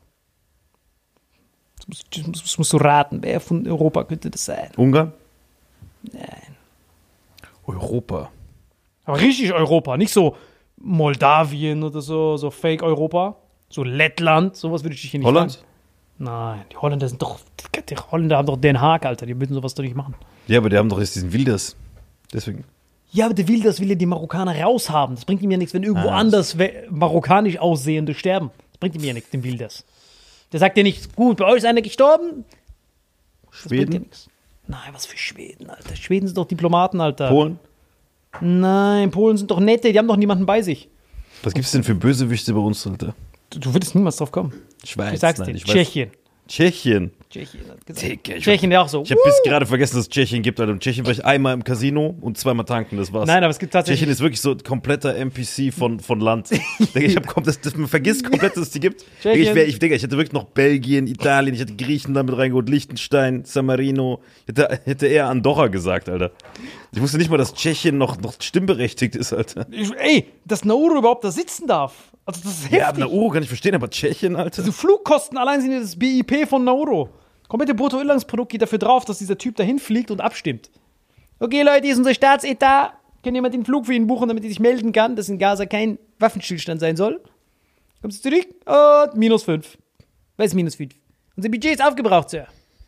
Das musst du raten, wer von Europa könnte das sein? Ungarn? Nein. Europa. Aber richtig Europa, nicht so Moldawien oder so Fake-Europa. So Lettland, sowas würde ich dich hier nicht Holland? sagen. Nein, die Holländer haben doch Den Haag, Alter, die würden sowas doch nicht machen. Ja, aber die haben doch jetzt diesen Wilders. Deswegen. Ja, aber der will ja die Marokkaner raushaben. Das bringt ihm ja nichts, wenn irgendwo anders marokkanisch Aussehende sterben. Das bringt ihm ja nichts, dem Wilders. Der sagt ja nicht, gut, bei euch ist einer gestorben. Das bringt ja nichts. Nein, was für Schweden, Alter. Schweden sind doch Diplomaten, Alter. Polen? Nein, Polen sind doch nette, die haben doch niemanden bei sich. Was gibt's denn für Bösewichte bei uns, Alter? Du würdest niemals drauf kommen. Schweiz, Ich sag's dir, Tschechien. Tschechien? Tschechien hat gesagt. Digga, Tschechien ja auch so. Ich habe bis gerade vergessen, dass es Tschechien gibt, Alter. In Tschechien war ich einmal im Casino und zweimal tanken, das war's. Nein, aber es gibt tatsächlich. Tschechien ist wirklich so ein kompletter NPC von Land. Man vergisst komplett, dass es die gibt. Tschechien. Ich hätte wirklich noch Belgien, Italien, ich hätte Griechenland mit reingeholt, Liechtenstein, San Marino. Ich hätte eher Andorra gesagt, Alter. Ich wusste nicht mal, dass Tschechien noch stimmberechtigt ist, Alter. Dass Nauru überhaupt da sitzen darf. Also das ist heftig. Ja, Nauru kann ich verstehen, aber Tschechien, Alter. Also Flugkosten allein sind ja das BIP von Nauru. Komplette Bruttoinlandsprodukt geht dafür drauf, dass dieser Typ dahin fliegt und abstimmt. Okay, Leute, hier ist unser Staatsetat. Können jemand den Flug für ihn buchen, damit er sich melden kann, dass in Gaza kein Waffenstillstand sein soll? Kommst du zurück? Und -5. Was ist -5? Unser Budget ist aufgebraucht, Sir.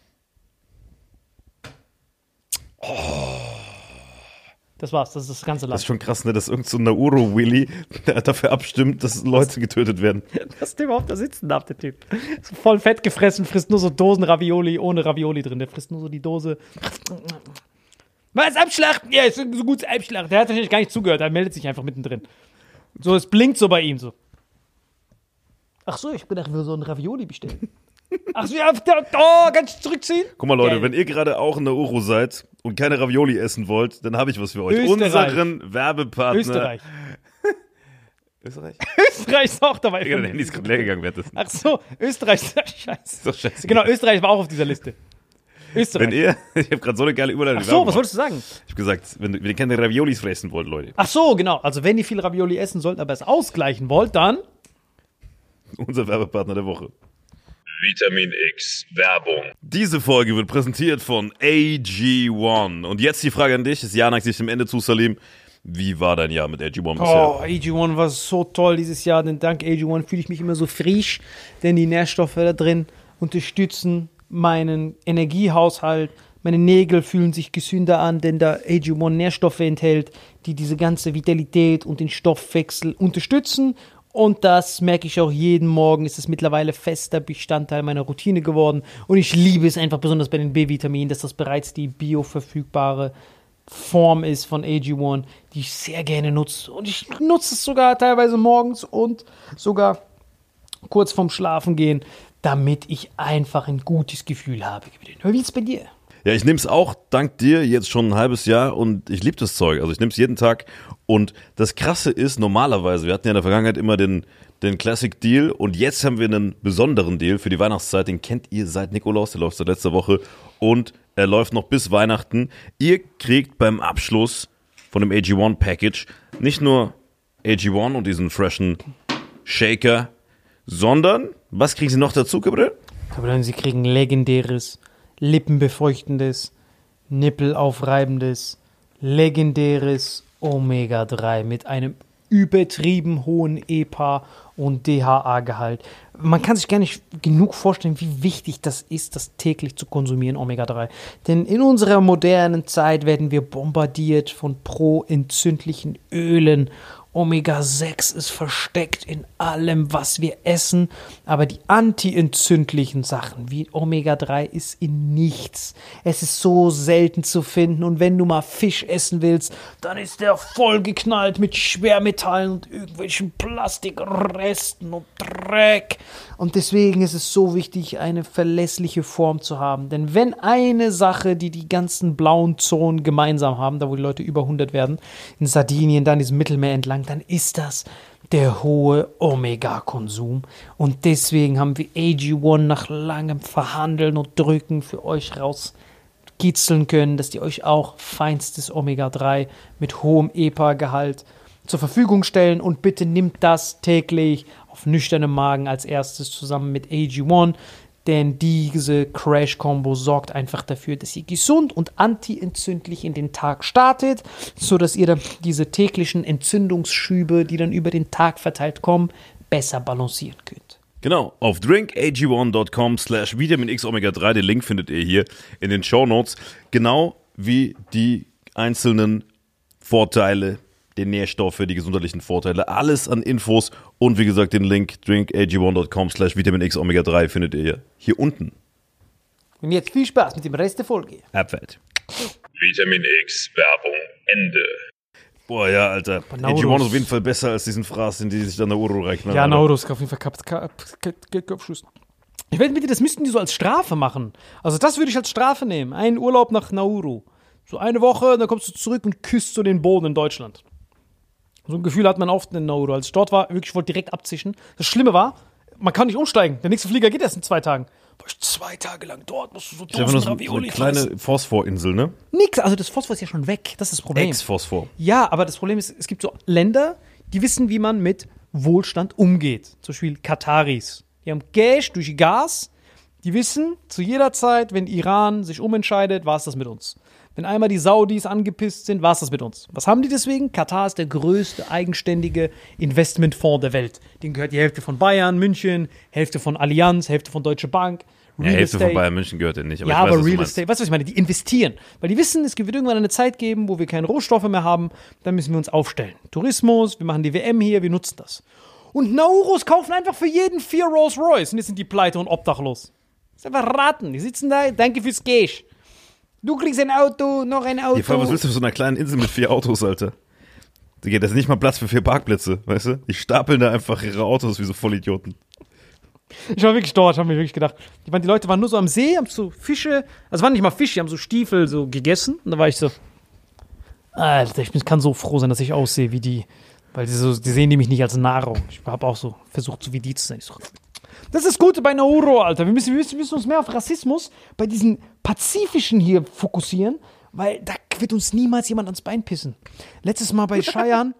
Das war's, das ist das ganze Land. Das ist schon krass, ne, dass irgend so ein Nauru-Willy dafür abstimmt, dass Leute getötet werden. Dass der überhaupt da sitzen darf, der Typ. So voll fett gefressen, frisst nur so Dosen Ravioli ohne Ravioli drin. Der frisst nur so die Dose. Was, abschlachten? Ja, ist so gut abschlachten. Der hat wahrscheinlich gar nicht zugehört, er meldet sich einfach mittendrin. So, es blinkt so bei ihm so. Ach so, ich hab gedacht, wir sollen Ravioli bestellen. Ach so, ja, kannst du zurückziehen? Guck mal, Leute, Geil. wenn ihr gerade auch in Nauru seid und keine Ravioli essen wollt, dann habe ich was für euch. Österreich. Unseren Werbepartner. Österreich. Österreich? Österreich ist auch dabei. Digga, dein Handy ist gerade leer gegangen währenddessen. Ach so, Österreich ist scheiße. Ist doch scheiße. Genau, Österreich war auch auf dieser Liste. Österreich. Ich habe gerade so eine geile Überleitung. Ach so, was wolltest du sagen? Ich habe gesagt, wenn ihr keine Raviolis fressen wollt, Leute. Ach so, genau. Also wenn ihr viel Ravioli essen sollt, aber es ausgleichen wollt, dann Unser Werbepartner der Woche. Vitamin X Werbung. Diese Folge wird präsentiert von AG1. Und jetzt die Frage an dich. Das Jahr neigt sich dem Ende zu, Salim. Wie war dein Jahr mit AG1 bisher? Oh, AG1 war so toll dieses Jahr, denn dank AG1 fühle ich mich immer so frisch, denn die Nährstoffe da drin unterstützen meinen Energiehaushalt. Meine Nägel fühlen sich gesünder an, denn da AG1 Nährstoffe enthält, die diese ganze Vitalität und den Stoffwechsel unterstützen. Und das merke ich auch jeden Morgen, ist es mittlerweile fester Bestandteil meiner Routine geworden. Und ich liebe es einfach besonders bei den B-Vitaminen, dass das bereits die bioverfügbare Form ist von AG1, die ich sehr gerne nutze. Und ich nutze es sogar teilweise morgens und sogar kurz vorm Schlafengehen, damit ich einfach ein gutes Gefühl habe. Wie ist es bei dir? Ja, ich nehme es auch dank dir jetzt schon ein halbes Jahr und ich liebe das Zeug. Also ich nehme es jeden Tag und das Krasse ist, normalerweise, wir hatten ja in der Vergangenheit immer den Classic Deal und jetzt haben wir einen besonderen Deal für die Weihnachtszeit. Den kennt ihr seit Nikolaus, der läuft seit letzter Woche und er läuft noch bis Weihnachten. Ihr kriegt beim Abschluss von dem AG1 Package nicht nur AG1 und diesen freshen Shaker, sondern, was kriegen sie noch dazu, Gabriel? Sie kriegen legendäres, lippenbefeuchtendes, nippelaufreibendes, legendäres Omega-3 mit einem übertrieben hohen EPA und DHA-Gehalt. Man kann sich gar nicht genug vorstellen, wie wichtig das ist, das täglich zu konsumieren, Omega-3. Denn in unserer modernen Zeit werden wir bombardiert von pro-entzündlichen Ölen. Omega-6 ist versteckt in allem, was wir essen, aber die anti-entzündlichen Sachen wie Omega-3 ist in nichts. Es ist so selten zu finden und wenn du mal Fisch essen willst, dann ist der vollgeknallt mit Schwermetallen und irgendwelchen Plastikresten und Dreck. Und deswegen ist es so wichtig, eine verlässliche Form zu haben. Denn wenn eine Sache, die die ganzen blauen Zonen gemeinsam haben, da wo die Leute über 100 werden, in Sardinien, dann diesem Mittelmeer entlang, dann ist das der hohe Omega-Konsum. Und deswegen haben wir AG1 nach langem Verhandeln und Drücken für euch rauskitzeln können, dass die euch auch feinstes Omega-3 mit hohem EPA-Gehalt zur Verfügung stellen. Und bitte nimmt das täglich auf nüchternem Magen als erstes zusammen mit AG1. Denn diese Crash-Combo sorgt einfach dafür, dass ihr gesund und anti-entzündlich in den Tag startet, sodass ihr dann diese täglichen Entzündungsschübe, die dann über den Tag verteilt kommen, besser balancieren könnt. Genau, auf drinkag1.com/Vitamin X Omega 3, den Link findet ihr hier in den Shownotes, genau wie die einzelnen Vorteile, die Nährstoffe, die gesundheitlichen Vorteile, alles an Infos und wie gesagt den Link drinkag1.com/Vitamin X Omega 3 findet ihr hier unten. Und jetzt viel Spaß mit dem Rest der Folge. Abfällt. Vitamin X Werbung Ende. Boah, ja, Alter. Naurus. AG1 ist auf jeden Fall besser als diesen Fraß, den die sich dann Nauru rechnen. Ja, Naurus, auf jeden Fall Kopfschuss. Ich wette mit dir, das müssten die so als Strafe machen. Also das würde ich als Strafe nehmen. Einen Urlaub nach Nauru. So eine Woche, dann kommst du zurück und küsst so den Boden in Deutschland. So ein Gefühl hat man oft in Nauru. Als ich dort war, wirklich, ich wollte direkt abzischen. Das Schlimme war, man kann nicht umsteigen. Der nächste Flieger geht erst in 2 Tagen. War ich 2 Tage lang dort, musst du so Ich habe nur 1000 so Ravioli eine kleine fressen. Phosphorinsel, ne? Nix, also das Phosphor ist ja schon weg. Das ist das Problem. Ex-Phosphor. Ja, aber das Problem ist, es gibt so Länder, die wissen, wie man mit Wohlstand umgeht. Zum Beispiel Kataris. Die haben Cash durch Gas. Die wissen, zu jeder Zeit, wenn Iran sich umentscheidet, war es das mit uns. Wenn einmal die Saudis angepisst sind, war es das mit uns. Was haben die deswegen? Katar ist der größte eigenständige Investmentfonds der Welt. Denen gehört die Hälfte von Bayern, München, Hälfte von Allianz, Hälfte von Deutsche Bank. Ja, Hälfte von Bayern München gehört ja nicht. Aber Ja, ich weiß, aber was du Real meinst. Estate, weißt du, was ich meine? Die investieren. Weil die wissen, es wird irgendwann eine Zeit geben, wo wir keine Rohstoffe mehr haben. Dann müssen wir uns aufstellen. Tourismus, wir machen die WM hier, wir nutzen das. Und Naurus kaufen einfach für jeden 4 Rolls Royce. Und jetzt sind die pleite und obdachlos. Das ist einfach raten. Die sitzen da, danke fürs Cash. Du kriegst ein Auto, noch ein Auto. Ja, vor allem, was willst du auf so einer kleinen Insel mit 4 Autos, Alter? Digga, das ist nicht mal Platz für 4 Parkplätze, weißt du? Die stapeln da einfach ihre Autos wie so Vollidioten. Ich war wirklich dort, haben wir wirklich gedacht. Die Leute waren nur so am See, haben so Fische, also waren nicht mal Fische, die haben so Stiefel so gegessen. Und da war ich so, Alter, ich kann so froh sein, dass ich aussehe wie die. Weil die sehen die mich nicht als Nahrung. Ich habe auch so versucht, so wie die zu sein. Ich so, das ist das Gute bei Nauru, Alter. Wir müssen uns mehr auf Rassismus bei diesen Pazifischen hier fokussieren, weil da wird uns niemals jemand ans Bein pissen. Letztes Mal bei Cheyenne.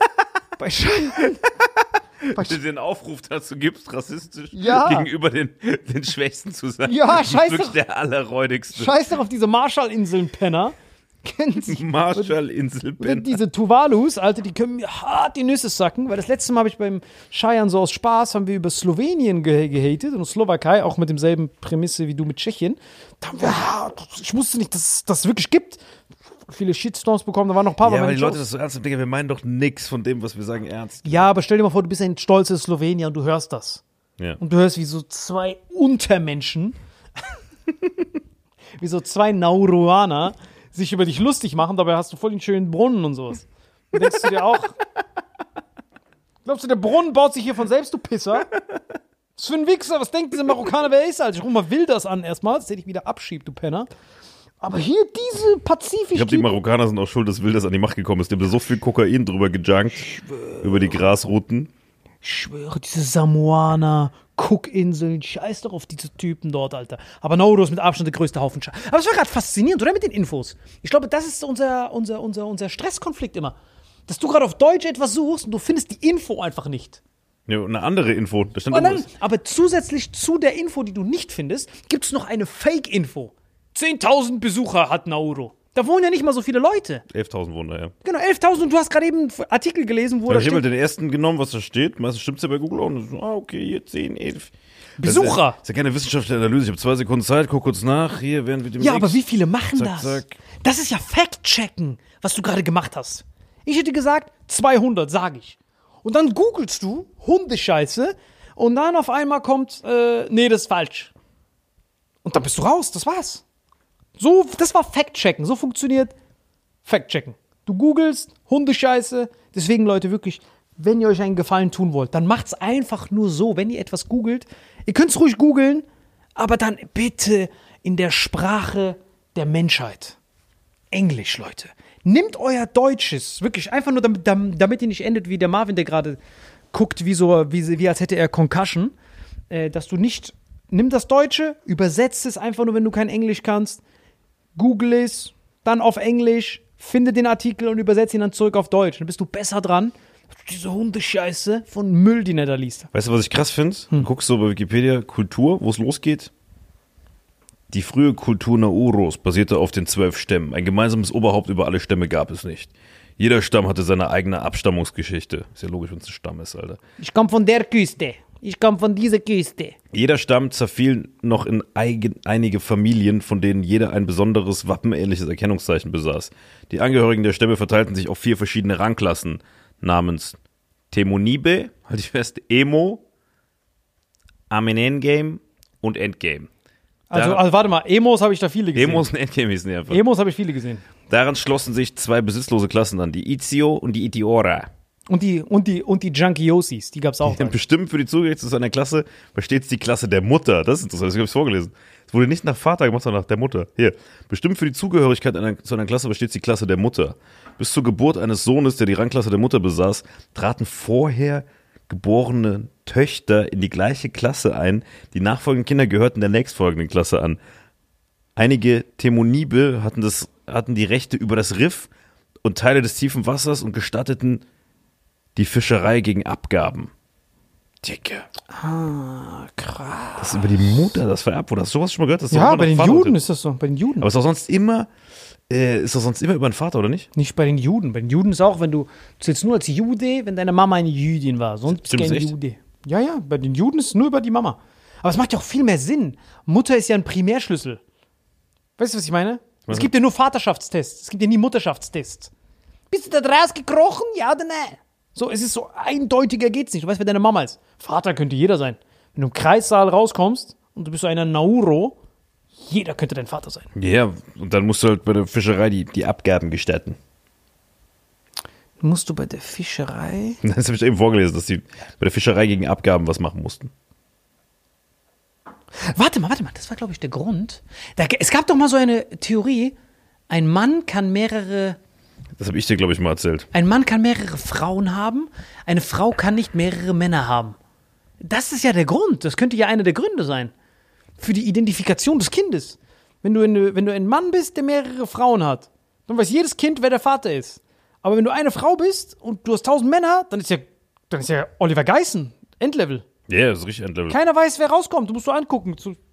Wenn du den Aufruf dazu gibst, rassistisch Ja. gegenüber den Schwächsten zu sein. Ja, Du bist scheiß wirklich doch. der Allerräudigste. Scheiß doch auf diese Marshallinseln, Penner. Marshallinsel Ben. Diese Tuvalus, Alter, die können mir hart die Nüsse sacken, weil das letzte Mal habe ich beim Cheyenne so aus Spaß, haben wir über Slowenien gehatet und Slowakei, auch mit demselben Prämisse wie du mit Tschechien. Da haben wir, ich wusste nicht, dass es das wirklich gibt. Viele Shitstorms bekommen, da waren noch ein paar Ja, bei aber meinen die Leute Shows. das so ernst nehmen, Digga, wir meinen doch nix von dem, was wir sagen, ernst. Ja, aber stell dir mal vor, du bist ein stolzes Slowenier und du hörst das. Ja. Und du hörst, wie so 2 Untermenschen, wie so 2 Nauruaner sich über dich lustig machen, dabei hast du voll den schönen Brunnen und sowas. Und denkst du dir auch, glaubst du, der Brunnen baut sich hier von selbst, du Pisser? Was für ein Wichser, was denkt dieser Marokkaner, wer ist, Alter? Ich ruf mal Wilders an erstmal, dass der dich wieder abschiebt, du Penner. Aber hier diese Pazifisch. Ich glaube, die Marokkaner sind auch schuld, dass Wilders an die Macht gekommen ist. Die haben da so viel Kokain drüber gejunkt, über die Grasrouten. Ich schwöre, diese Samoaner, Cookinseln, scheiß doch auf diese Typen dort, Alter. Aber Nauru ist mit Abstand der größte Haufen Scheiß. Aber es war gerade faszinierend, oder? Mit den Infos. Ich glaube, das ist unser Stresskonflikt immer. Dass du gerade auf Deutsch etwas suchst und du findest die Info einfach nicht. Ja, und eine andere Info. Da stand Und dann, irgendwas. aber zusätzlich zu der Info, die du nicht findest, gibt es noch eine Fake-Info. 10.000 Besucher hat Nauru. Da wohnen ja nicht mal so viele Leute. 11.000 Wunder, ja. Genau, 11.000 und du hast gerade eben einen Artikel gelesen, wo Da da habe ich immer steht, den ersten genommen, was da steht. Meistens stimmt's ja bei Google auch. Und so, okay, hier 10, 11. Besucher. Das ist ja keine wissenschaftliche Analyse. Ich habe 2 Sekunden Zeit, guck kurz nach. Hier werden wir dem Ja, aber wie viele machen Zack, das? zack. Das ist ja Fact-Checken, was du gerade gemacht hast. Ich hätte gesagt, 200, sage ich. Und dann googelst du Hundescheiße und dann auf einmal kommt, nee, das ist falsch. Und dann bist du raus, das war's. So, das war Fact-Checken. So funktioniert Fact-Checken. Du googelst Hundescheiße. Deswegen, Leute, wirklich, wenn ihr euch einen Gefallen tun wollt, dann macht's einfach nur so, wenn ihr etwas googelt. Ihr könnt's ruhig googeln, aber dann bitte in der Sprache der Menschheit. Englisch, Leute. Nimmt euer Deutsches, wirklich einfach nur, damit ihr nicht endet wie der Marvin, der gerade guckt, wie als hätte er Concussion, dass du nicht, nimm das Deutsche, übersetzt es einfach nur, wenn du kein Englisch kannst, google es, dann auf Englisch, finde den Artikel und übersetze ihn dann zurück auf Deutsch. Dann bist du besser dran, als du diese Hundescheiße von Müll, die nicht da liest. Weißt du, was ich krass finde? Du guckst so bei Wikipedia Kultur, wo es losgeht. Die frühe Kultur Nauros basierte auf den 12 Stämmen. Ein gemeinsames Oberhaupt über alle Stämme gab es nicht. Jeder Stamm hatte seine eigene Abstammungsgeschichte. Ist ja logisch, wenn es ein Stamm ist, Alter. Ich komme von der Küste. Ich komme von dieser Küste. Jeder Stamm zerfiel noch in einige Familien, von denen jeder ein besonderes wappenähnliches Erkennungszeichen besaß. Die Angehörigen der Stämme verteilten sich auf 4 verschiedene Rangklassen namens Temonibe, halte ich fest, Emo, Amenengame und Endgame. Also warte mal, Emos habe ich da viele gesehen. Emos und Endgame hießen die einfach. Emos habe ich viele gesehen. Daran schlossen sich 2 besitzlose Klassen an, die Izio und die Itiora. Und die Junkiosis, die gab's auch. Bestimmt für die Zugehörigkeit zu einer Klasse war stets die Klasse der Mutter. Das ist interessant, das habe ich vorgelesen. Es wurde nicht nach Vater gemacht, sondern nach der Mutter. Hier. Bestimmt für die Zugehörigkeit zu einer Klasse war stets die Klasse der Mutter. Bis zur Geburt eines Sohnes, der die Rangklasse der Mutter besaß, traten vorher geborene Töchter in die gleiche Klasse ein. Die nachfolgenden Kinder gehörten der nächstfolgenden Klasse an. Einige Themonibe hatten die Rechte über das Riff und Teile des tiefen Wassers und gestatteten die Fischerei gegen Abgaben. Dicke. Ah, krass. Das ist über die Mutter, das vererbt wurde. Hast du sowas schon mal gehört? Das ist Ja, doch bei den Vater- Juden ist das so. Bei den Juden. Aber ist doch sonst immer über den Vater, oder nicht? Nicht bei den Juden. Bei den Juden ist auch, wenn du zählst nur als Jude, wenn deine Mama eine Jüdin war. Sonst bist du Stimmt, kein echt? Jude. Ja, bei den Juden ist es nur über die Mama. Aber es macht ja auch viel mehr Sinn. Mutter ist ja ein Primärschlüssel. Weißt du, was ich meine? Es gibt ja nur Vaterschaftstests. Es gibt ja nie Mutterschaftstests. Bist du da rausgekrochen? Ja oder nein? So, es ist so eindeutiger geht's nicht. Du weißt, wer deine Mama ist. Vater könnte jeder sein. Wenn du im Kreissaal rauskommst und du bist so einer Nauro, jeder könnte dein Vater sein. Ja, und dann musst du halt bei der Fischerei die Abgaben gestatten. Musst du bei der Fischerei... Das habe ich eben vorgelesen, dass die bei der Fischerei gegen Abgaben was machen mussten. Warte mal, das war, glaube ich, der Grund. Es gab doch mal so eine Theorie, ein Mann kann mehrere Das habe ich dir, glaube ich, mal erzählt. Ein Mann kann mehrere Frauen haben, eine Frau kann nicht mehrere Männer haben. Das ist ja der Grund. Das könnte ja einer der Gründe sein. Für die Identifikation des Kindes. Wenn du ein Mann bist, der mehrere Frauen hat, dann weiß jedes Kind, wer der Vater ist. Aber wenn du eine Frau bist und du hast 1000 Männer, dann ist ja Oliver Geissen. Endlevel. Ja, das ist richtig Endlevel. Keiner weiß, wer rauskommt. Du musst so angucken.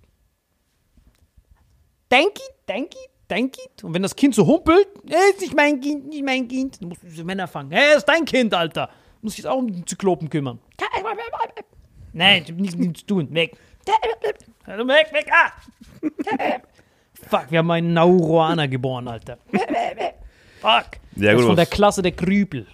Denki. Und wenn das Kind so humpelt, ist nicht mein Kind. Du musst diese Männer fangen. Hey, ist dein Kind, Alter. Du musst dich jetzt auch um den Zyklopen kümmern. Nein, ich hab nichts zu tun. Weg. Weg. Fuck, wir haben einen Nauruaner geboren, Alter. Fuck. Ja, das gut, ist von der was- Klasse der Krüpel.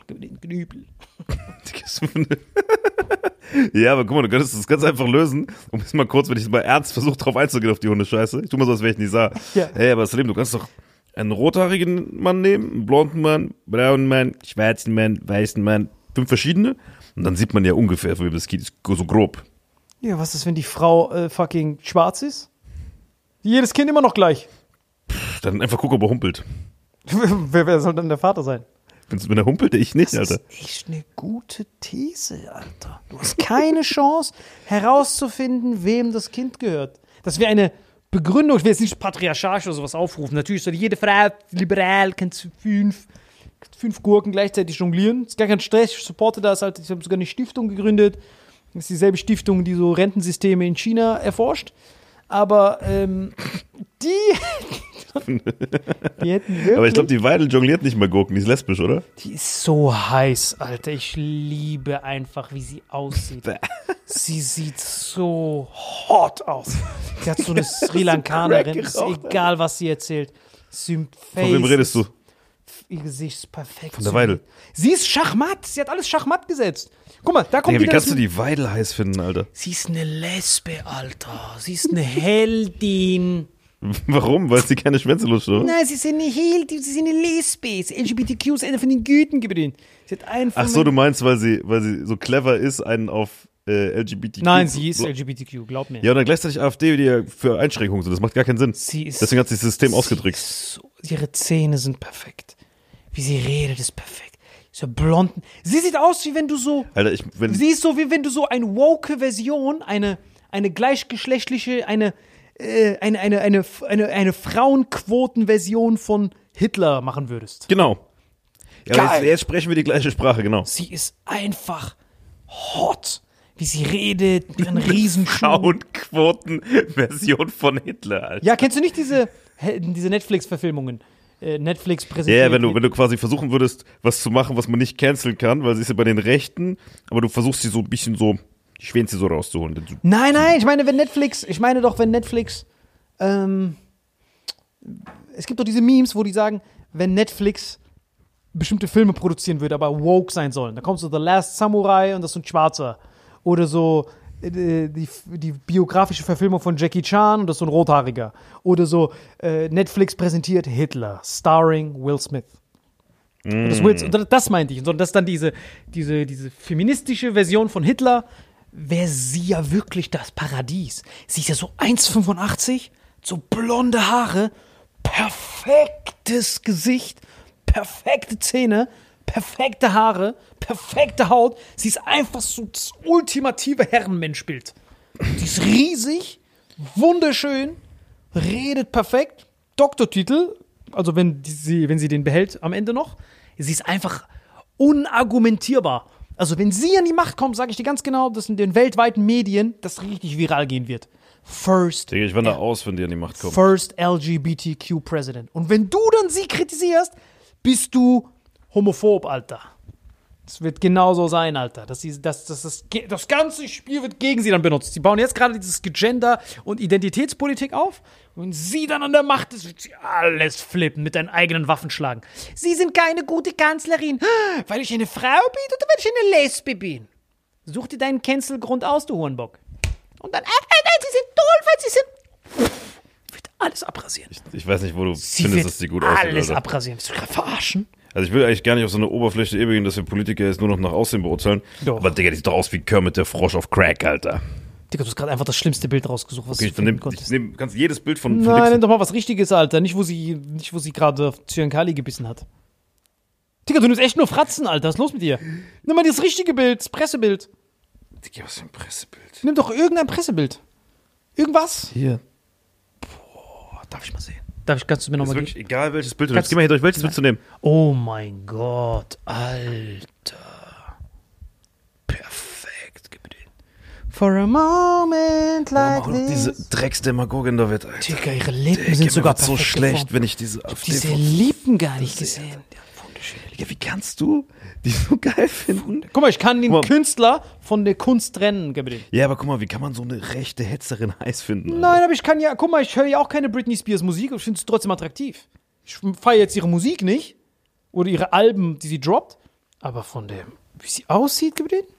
Ja, aber guck mal, du könntest das ganz einfach lösen. Um jetzt mal kurz, wenn ich mal ernst versuche, drauf einzugehen auf die Hundescheiße. Ich tu mal so, als wäre ich nicht sah. Ja. Hey, aber Salim, du kannst doch einen rothaarigen Mann nehmen, einen blonden Mann, braunen Mann, schwarzen Mann, weißen Mann, 5 verschiedene. Und dann sieht man ja ungefähr, wie das geht, so grob. Ja, was ist, wenn die Frau fucking schwarz ist? Jedes Kind immer noch gleich. Dann einfach gucken, ob er humpelt. Wer soll dann der Vater sein? Wenn er humpelt, ich nicht, Das Alter. ist echt eine gute These, Alter. Du hast keine Chance, herauszufinden, wem das Kind gehört. Das wäre eine Begründung. Ich will jetzt nicht patriarchalisch oder sowas aufrufen. Natürlich soll jede Frau liberal, kannst 5 Gurken gleichzeitig jonglieren. Ist gar kein Stress. Ich supporte das halt. Ich habe sogar eine Stiftung gegründet. Das ist dieselbe Stiftung, die so Rentensysteme in China erforscht. Aber die hätten wirklich... Aber ich glaube, die Weidel jongliert nicht mehr Gurken, die ist lesbisch, oder? Die ist so heiß, Alter. Ich liebe einfach, wie sie aussieht. Sie sieht so hot aus. Sie hat so eine Sri Lankanerin. Ist geraucht, egal, was sie erzählt. Von wem redest du? Ihr Gesicht ist perfekt. Von der Weidel. Sie ist Schachmatt. Sie hat alles Schachmatt gesetzt. Guck mal, da kommt Digga, wie wieder kannst das du die Weidel heiß finden, Alter? Sie ist eine Lesbe, Alter. Sie ist eine Heldin. Warum? Weil sie keine Schwänze lutscht, oder? Nein, sie ist eine Heldin. Sie ist eine Lesbe. LGBTQ ist eine von den Güten geblieben. Sie hat einen von Ach so, du meinst, weil sie so clever ist, einen auf LGBTQ... Nein, sie ist LGBTQ, glaub mir. Ja, und dann gleichzeitig AfD, die ja für Einschränkungen sind. Das macht gar keinen Sinn. Sie ist, Deswegen hat sich das System sie ausgedrückt. ist So, ihre Zähne sind perfekt. Wie sie redet, ist perfekt. So blonden. Sie sieht aus, wie wenn du so. Alter, Sie ist so, wie wenn du so eine woke Version, eine gleichgeschlechtliche, eine Frauenquoten-Version von Hitler machen würdest. Genau. Ja, aber Geil. jetzt sprechen wir die gleiche Sprache, genau. Sie ist einfach hot. Wie sie redet, mit ihren Riesenschuhen. Frauenquoten-Version von Hitler, Alter. Ja, kennst du nicht diese Netflix-Verfilmungen? Netflix präsentiert. Ja, wenn du quasi versuchen würdest, was zu machen, was man nicht canceln kann, weil sie ist ja bei den Rechten, aber du versuchst sie so ein bisschen so, die Schwänze so rauszuholen. Nein, ich meine, wenn Netflix, es gibt doch diese Memes, wo die sagen, wenn Netflix bestimmte Filme produzieren würde, aber woke sein sollen. Da kommt so The Last Samurai und das ist so ein Schwarzer. Oder so die biografische Verfilmung von Jackie Chan und das ist so ein Rothaariger. Oder so Netflix präsentiert Hitler, starring Will Smith. Und das meinte ich. Sondern das ist dann diese feministische Version von Hitler, wäre sie ja wirklich das Paradies. Sie ist ja so 1,85, so blonde Haare, perfektes Gesicht, perfekte Zähne, perfekte Haare, perfekte Haut. Sie ist einfach so das ultimative Herrenmenschbild. Sie ist riesig, wunderschön, redet perfekt, Doktortitel, also wenn sie den behält am Ende noch. Sie ist einfach unargumentierbar. Also wenn sie an die Macht kommt, sage ich dir ganz genau, dass in den weltweiten Medien das richtig viral gehen wird. Digga, ich wandere aus, wenn die an die Macht kommt. First LGBTQ President. Und wenn du dann sie kritisierst, bist du homophob, Alter. Es wird genauso sein, Alter. Das ganze Spiel wird gegen sie dann benutzt. Sie bauen jetzt gerade dieses Gender- und Identitätspolitik auf. Und wenn sie dann an der Macht ist, wird sie alles flippen, mit deinen eigenen Waffen schlagen. Sie sind keine gute Kanzlerin, weil ich eine Frau bin oder weil ich eine Lesbe bin. Such dir deinen Cancelgrund aus, du Hurenbock. Und dann, nein, sie sind toll, weil sie sind... Wird alles abrasieren. Ich weiß nicht, wo du Sie findest, wird dass die gut aussieht, alles Alter. abrasieren. Willst du gerade verarschen? Also ich will eigentlich gar nicht auf so eine Oberfläche ewig, dass wir Politiker jetzt nur noch nach Aussehen beurteilen. Doch. Aber Digga, die sieht doch aus wie Kermit der Frosch auf Crack, Alter. Digga, du hast gerade einfach das schlimmste Bild rausgesucht, was Okay, du dann finden konntest. kannst jedes Bild von Nein, nimm Nixon. doch mal was Richtiges, Alter. Nicht, wo sie gerade auf Zyankali gebissen hat. Digga, du nimmst echt nur Fratzen, Alter. Was ist los mit dir? Nimm mal das richtige Bild, das Pressebild. Digga, was für ein Pressebild. Nimm doch irgendein Pressebild. Irgendwas. Hier. Boah, darf ich mal sehen? Kannst du mir Ist nochmal wirklich geben? egal, welches Bild du nimmst. Geh mal hier durch, welches willst du nehmen? Oh mein Gott, Alter. Perfekt. Gib mir den. For a moment like Warum auch noch diese this. Drecksdemagogin da wird, Alter. Digga, ihre Lippen Digga, sind mir sogar wird so perfekt schlecht, geformt. wenn ich diese AfD Diese Lippen gar nicht gesehen. Ja, wunderschön. Digga, wie kannst du die so geil finden? Guck mal, ich kann den Guck mal. Künstler von der Kunst trennen, gib mir den. Ja, aber guck mal, wie kann man so eine rechte Hetzerin heiß finden? Alter? Nein, aber guck mal, ich höre ja auch keine Britney Spears Musik und ich finde sie trotzdem attraktiv. Ich feiere jetzt ihre Musik nicht oder ihre Alben, die sie droppt, aber von dem, wie sie aussieht, gib mir den.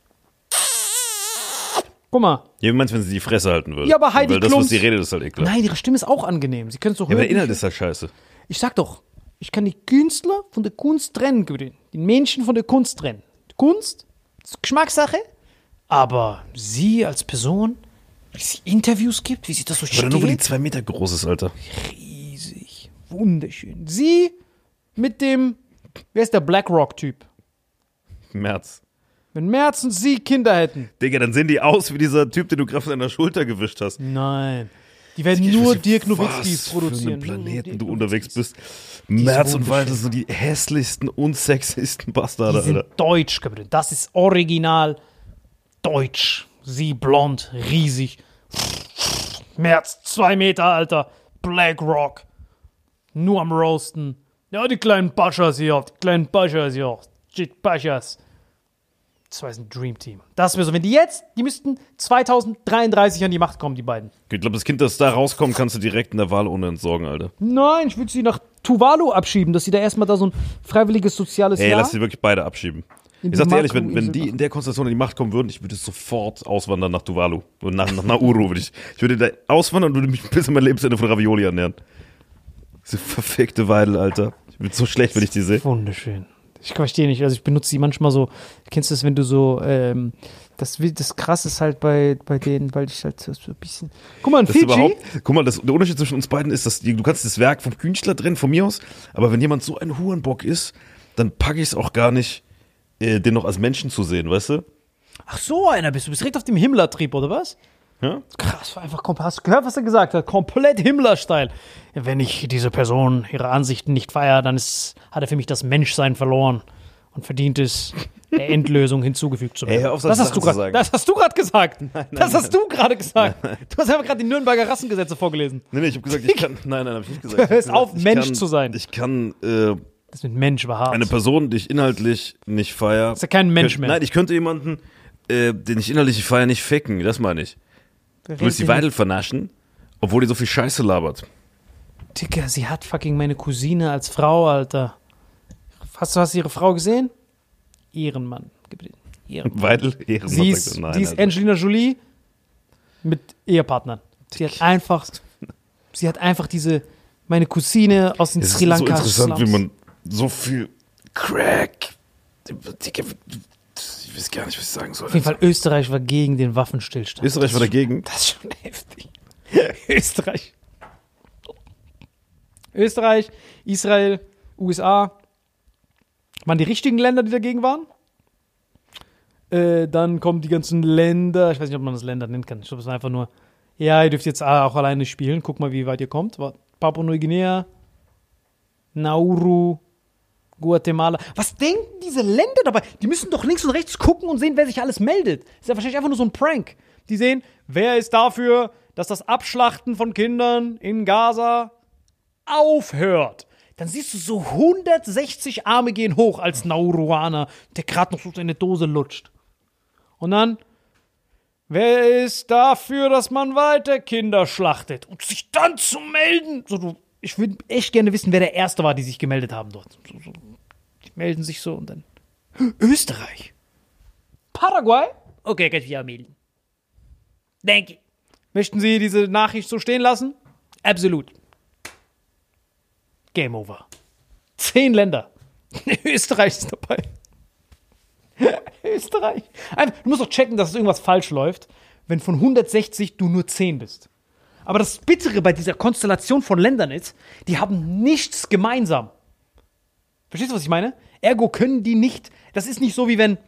Guck mal. Ja, wie meinst du, wenn sie die Fresse halten würde? Ja, aber Heidi Weil das, Klums- was sie redet, ist halt ekelhaft. Nein, ihre Stimme ist auch angenehm. Sie können es doch Ja, aber hören. der Inhalt ist halt scheiße. Ich sag doch, ich kann die Künstler von der Kunst trennen, gib mir den. Den Menschen von der Kunst trennen. Die Kunst ist Geschmackssache, aber sie als Person, wie sie Interviews gibt, wie sie das so Oder nur, weil die steht. 2 Meter groß ist, Alter. Riesig. Wunderschön. Sie mit dem, wer ist der BlackRock-Typ? Merz. Wenn Merz und sie Kinder hätten. Digga, dann sehen die aus wie dieser Typ, den du gerade von deiner Schulter gewischt hast. Nein. Die werden Ich nur weiß nicht, Dirk Nowitzkis was für produzieren. einen Planeten Nur du Dirk unterwegs Nowitzkis. bist. Merz und wunderschön. Walter sind die hässlichsten und sexiesten Bastarde, Die sind Alter. deutsch, Gabriel. Das ist original deutsch. Sie blond, riesig. Merz, 2 Meter, Alter. BlackRock. Nur am Roasten. Ja, die kleinen Paschas hier. Shit, Paschas. Das war ein Dream Team. Das wäre so, wenn die müssten 2033 an die Macht kommen, die beiden. Ich glaube, das Kind, das da rauskommt, kannst du direkt in der Wahlurne entsorgen, Alter. Nein, ich würde sie nach Tuvalu abschieben, dass sie da erstmal da so ein freiwilliges soziales Ey, Jahr. lass sie wirklich beide abschieben. In Ich die sag dir ehrlich, Makroinsel wenn die in der Konstellation an die Macht kommen würden, ich würde sofort auswandern nach Tuvalu. Und nach Nauru würde ich würde da auswandern und würde mich bis an mein Lebensende von Ravioli ernähren. Diese verfickte Weidel, Alter. Ich bin so schlecht, wenn ich die sehe. Wunderschön. Ich verstehe nicht. Also ich benutze die manchmal so. Kennst du das, wenn du so, das Krasse ist halt bei denen, weil ich halt so ein bisschen. Guck mal, in Das ist Fidschi. guck mal, der Unterschied zwischen uns beiden ist, dass du kannst das Werk vom Künstler trennen, von mir aus, aber wenn jemand so ein Hurenbock ist, dann packe ich es auch gar nicht, den noch als Menschen zu sehen, weißt du? Ach, so einer bist du. Du bist direkt auf dem Himmler-Trieb, oder was? Ja? Krass, war einfach komplett. Hast du gehört, was er gesagt hat? Komplett Himmler-Style. Wenn ich diese Person, ihre Ansichten nicht feiere, dann hat er für mich das Menschsein verloren und verdient es, der Endlösung hinzugefügt zu werden. Ey, hör auf, solche das hast du Sachen zu gerade sagen. das hast du gerade gesagt. Das hast du gerade gesagt. Du hast einfach gerade die Nürnberger Rassengesetze vorgelesen. Nee, ich habe gesagt, ich kann. Nein, hab ich nicht gesagt. Ich hab Hör gesagt, auf, ich Mensch kann, zu sein. Ich kann Das mit Mensch war hart. eine Person, die ich inhaltlich nicht feiere. ist ja kein Mensch mehr. Nein, ich könnte jemanden, den ich inhaltlich nicht feiere, nicht ficken. Das meine ich. Du willst die Weidel vernaschen, obwohl die so viel Scheiße labert. Digga, sie hat fucking meine Cousine als Frau, Alter. Hast du ihre Frau gesehen? Ehrenmann. Ehrenmann. Weidel, Ehrenmann, Sie sagt ist, er. Nein, die ist Alter. Angelina Jolie mit Ehepartnern. Sie hat einfach meine Cousine aus den Es Sri ist so Lanka interessant, Slums. wie man so viel Crack. Ich weiß gar nicht, was ich sagen soll. Auf jeden Fall, Österreich war gegen den Waffenstillstand. Österreich war dagegen. Das ist schon heftig. Österreich, Israel, USA waren die richtigen Länder, die dagegen waren. Dann kommen die ganzen Länder, ich weiß nicht, ob man das Länder nennen kann. Ich glaube, es war einfach nur, ja, ihr dürft jetzt auch alleine spielen. Guck mal, wie weit ihr kommt. Papua-Neuguinea, Nauru, Guatemala. Was denken diese Länder dabei? Die müssen doch links und rechts gucken und sehen, wer sich alles meldet. Das ist ja wahrscheinlich einfach nur so ein Prank. Die sehen, wer ist dafür, dass das Abschlachten von Kindern in Gaza aufhört. Dann siehst du so 160 Arme gehen hoch als Nauruaner, der gerade noch so seine Dose lutscht. Und dann, wer ist dafür, dass man weiter Kinder schlachtet? Und sich dann zu melden. Ich würde echt gerne wissen, wer der Erste war, die sich gemeldet haben dort. Die melden sich so und dann. Österreich. Paraguay? Okay, kann ich mich ja melden. Danke. Möchten Sie diese Nachricht so stehen lassen? Absolut. Game over. 10 Länder. Österreich ist dabei. Österreich. Du musst doch checken, dass irgendwas falsch läuft, wenn von 160 du nur 10 bist. Aber das Bittere bei dieser Konstellation von Ländern ist, die haben nichts gemeinsam. Verstehst du, was ich meine? Ergo können die nicht, das ist nicht so, wie wenn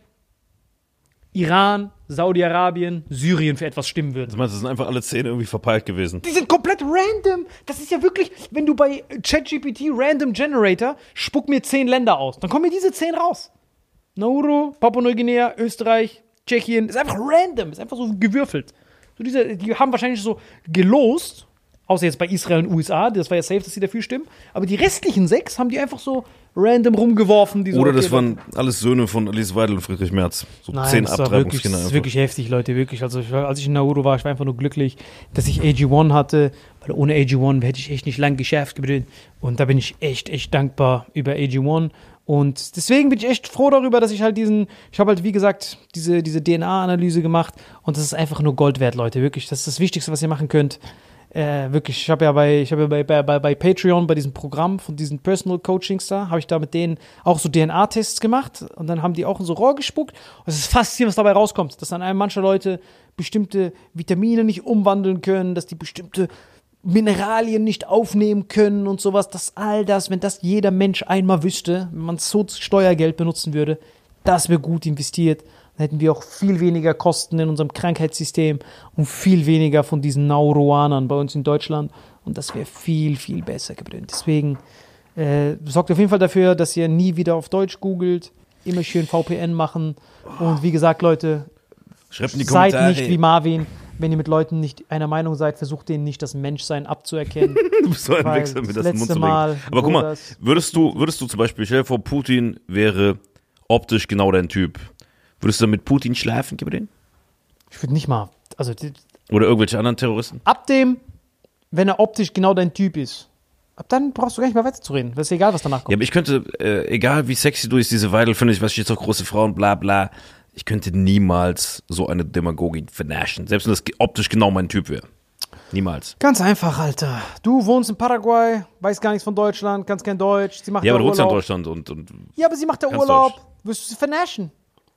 Iran, Saudi-Arabien, Syrien für etwas stimmen würden. Das meinst, das sind einfach alle 10 irgendwie verpeilt gewesen. Die sind komplett random. Das ist ja wirklich, wenn du bei ChatGPT Random Generator, spuck mir 10 Länder aus. Dann kommen mir diese 10 raus. Nauru, Papua-Neuguinea, Österreich, Tschechien. Ist einfach random. Ist einfach so gewürfelt. So die haben wahrscheinlich so gelost, außer jetzt bei Israel und USA, das war ja safe, dass sie dafür stimmen. Aber die restlichen 6 haben die einfach so random rumgeworfen. Die so, oder das waren alles Söhne von Alice Weidel und Friedrich Merz. So Nein, 10 das Abtreibungskinder. Das ist wirklich heftig, Leute, wirklich. Also als ich in Nauru war, ich war einfach nur glücklich, dass ich AG1 hatte, weil ohne AG1 hätte ich echt nicht lang geschafft. Und da bin ich echt dankbar über AG1. Und deswegen bin ich echt froh darüber, dass ich halt ich habe halt, wie gesagt, diese DNA-Analyse gemacht und das ist einfach nur Gold wert, Leute, wirklich. Das ist das Wichtigste, was ihr machen könnt. Wirklich, ich habe ja bei Patreon, bei diesem Programm von diesen Personal Coachings da, habe ich da mit denen auch so DNA-Tests gemacht und dann haben die auch in so Rohr gespuckt und es ist faszinierend, was dabei rauskommt, dass dann manche Leute bestimmte Vitamine nicht umwandeln können, dass die bestimmte Mineralien nicht aufnehmen können und sowas, wenn das jeder Mensch einmal wüsste, wenn man so Steuergeld benutzen würde, das wäre gut investiert. Dann hätten wir auch viel weniger Kosten in unserem Krankheitssystem und viel weniger von diesen Nauruanern bei uns in Deutschland. Und das wäre viel, viel besser gebrüllt. Deswegen sorgt auf jeden Fall dafür, dass ihr nie wieder auf Deutsch googelt. Immer schön VPN machen. Und wie gesagt, Leute, schreibt in die seid Kommentare. nicht wie Marvin. Wenn ihr mit Leuten nicht einer Meinung seid, versucht denen nicht das Menschsein abzuerkennen. Du bist so ein Wichser, mir das in den Mund zu legen. Aber guck mal, würdest du zum Beispiel, stell dir vor, Putin wäre optisch genau dein Typ. Würdest du dann mit Putin schlafen, Gabriel? Ich würde nicht mal, oder irgendwelche anderen Terroristen? Wenn er optisch genau dein Typ ist, ab dann brauchst du gar nicht mehr weiterzureden. Das ist egal, was danach kommt. Ja, aber ich könnte, egal wie sexy du ist, diese Weidel findest, was jetzt auch große Frauen, bla bla, ich könnte niemals so eine Demagogie vernaschen. Selbst wenn das optisch genau mein Typ wäre. Niemals. Ganz einfach, Alter. Du wohnst in Paraguay, weißt gar nichts von Deutschland, kannst kein Deutsch. Sie macht ja, aber du Urlaub. wohnst ja in Deutschland und ja, aber sie macht ja Urlaub. Wirst du sie vernaschen?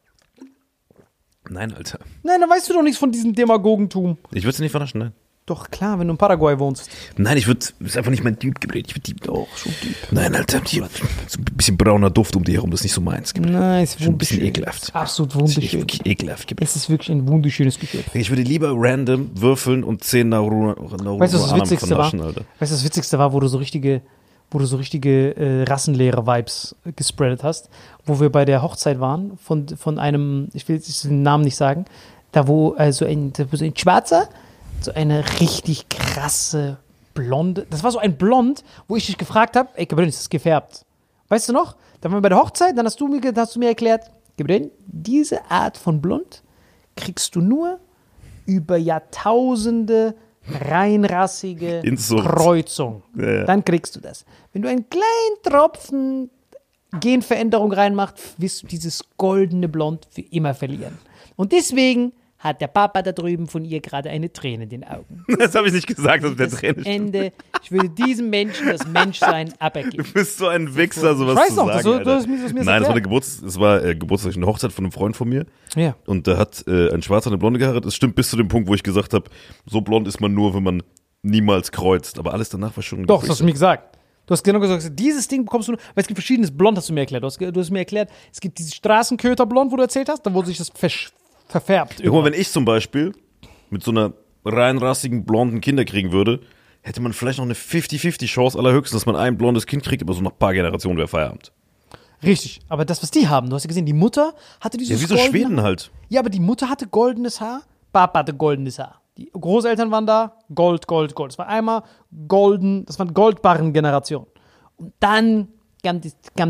Nein, Alter. Nein, dann weißt du doch nichts von diesem Demagogentum. Ich würde sie nicht vernaschen, nein. Doch, klar, wenn du in Paraguay wohnst. Nein, das ist einfach nicht mein Typ, Gabriel. Ich bin Typ. Doch, schon Typ. Nein, Alter, so ein bisschen brauner Duft um dich herum, das ist nicht so meins, Gabriel. Nein, ist schon ein bisschen ekelhaft. Absolut wunderschön. Das ist wirklich ekelhaft, Gabriel. Es ist wirklich ein wunderschönes Gefühl. Ich würde lieber random würfeln und 10 Nauru weißt du, was das Witzigste war? Alter. Weißt du, was das Witzigste war, wo du so richtige Rassenlehrer-Vibes gespreadet hast, wo wir bei der Hochzeit waren von einem, ich will jetzt den Namen nicht sagen, da wo so ein Schwarzer, so eine richtig krasse Blonde, das war so ein Blond, wo ich dich gefragt habe, ey, Gabriel, ist das gefärbt? Weißt du noch? Da waren wir bei der Hochzeit, dann hast du mir erklärt, Gabriel, diese Art von Blond kriegst du nur über Jahrtausende reinrassige Kreuzung. Ja. Dann kriegst du das. Wenn du einen kleinen Tropfen Genveränderung reinmachst, wirst du dieses goldene Blond für immer verlieren. Und deswegen hat der Papa da drüben von ihr gerade eine Träne in den Augen. Das habe ich nicht gesagt, dass mit der Das Träne stimmt. Ende. Ich würde diesem Menschen das Menschsein abergeben. Du bist so ein Wichser, sowas Ich weiß zu noch, sagen, du Alter. hast mir das Nein, erklärt. das war Geburtstag, eine Hochzeit von einem Freund von mir. Ja. Und da hat ein Schwarzer eine Blonde geheiratet. Es stimmt bis zu dem Punkt, wo ich gesagt habe, so blond ist man nur, wenn man niemals kreuzt. Aber alles danach war schon... Doch, das hast du mir gesagt. Du hast genau gesagt, dieses Ding bekommst du nur, weil es gibt verschiedenes Blond, hast du mir erklärt. Du hast mir erklärt, es gibt dieses Straßenköterblond, wo du erzählt hast, da wo sich das verfärbt. Ja, guck mal, wenn ich zum Beispiel mit so einer reinrassigen blonden Kinder kriegen würde, hätte man vielleicht noch eine 50-50 Chance allerhöchstens, dass man ein blondes Kind kriegt, aber so nach ein paar Generationen wäre Feierabend. Richtig, aber das, was die haben, du hast ja gesehen, die Mutter hatte Ja, dieses wie so goldene Schweden Haar. halt. Ja, aber die Mutter hatte goldenes Haar, Papa hatte goldenes Haar. Die Großeltern waren da, Gold, Gold, Gold. Es war einmal golden, das war eine Goldbarren-Generation. Und dann kam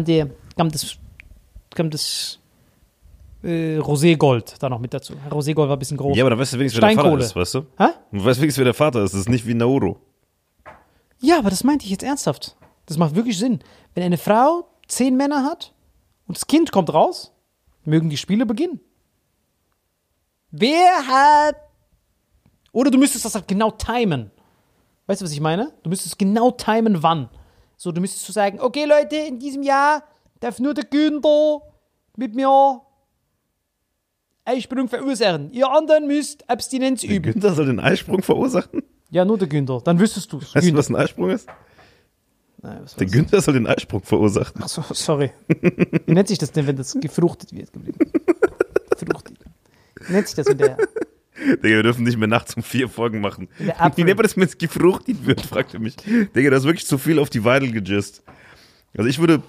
das Roségold da noch mit dazu. Roségold war ein bisschen groß. Ja, aber dann weißt du wenigstens, wer der Vater Steinkohle. ist, weißt du? Hä? Du weißt wenigstens, wer der Vater ist. Das ist nicht wie Nauru. Ja, aber das meinte ich jetzt ernsthaft. Das macht wirklich Sinn. Wenn eine Frau 10 Männer hat und das Kind kommt raus, mögen die Spiele beginnen. Wer hat... Oder du müsstest das halt genau timen. Weißt du, was ich meine? Du müsstest genau timen, wann. So, du müsstest so sagen, okay Leute, in diesem Jahr darf nur der Günther mit mir Eisprung verursachen. Ihr anderen müsst Abstinenz Der üben. Günther soll den Eisprung verursachen? Ja, nur der Günther. Dann wüsstest du es. Weißt du, was ein Eisprung ist? Nein, was Der war's? Günther soll den Eisprung verursachen. Achso, sorry. Wie nennt sich das denn, wenn das gefruchtet wird? Gefruchtet. Wie nennt sich das, wenn der... Digga, wir dürfen nicht mehr nachts um 4 Folgen machen. Der Apfel. Wie nennt man das, wenn es gefruchtet wird, fragt er mich. Digga, das ist wirklich zu viel auf die Weidel gejist. Also ich würde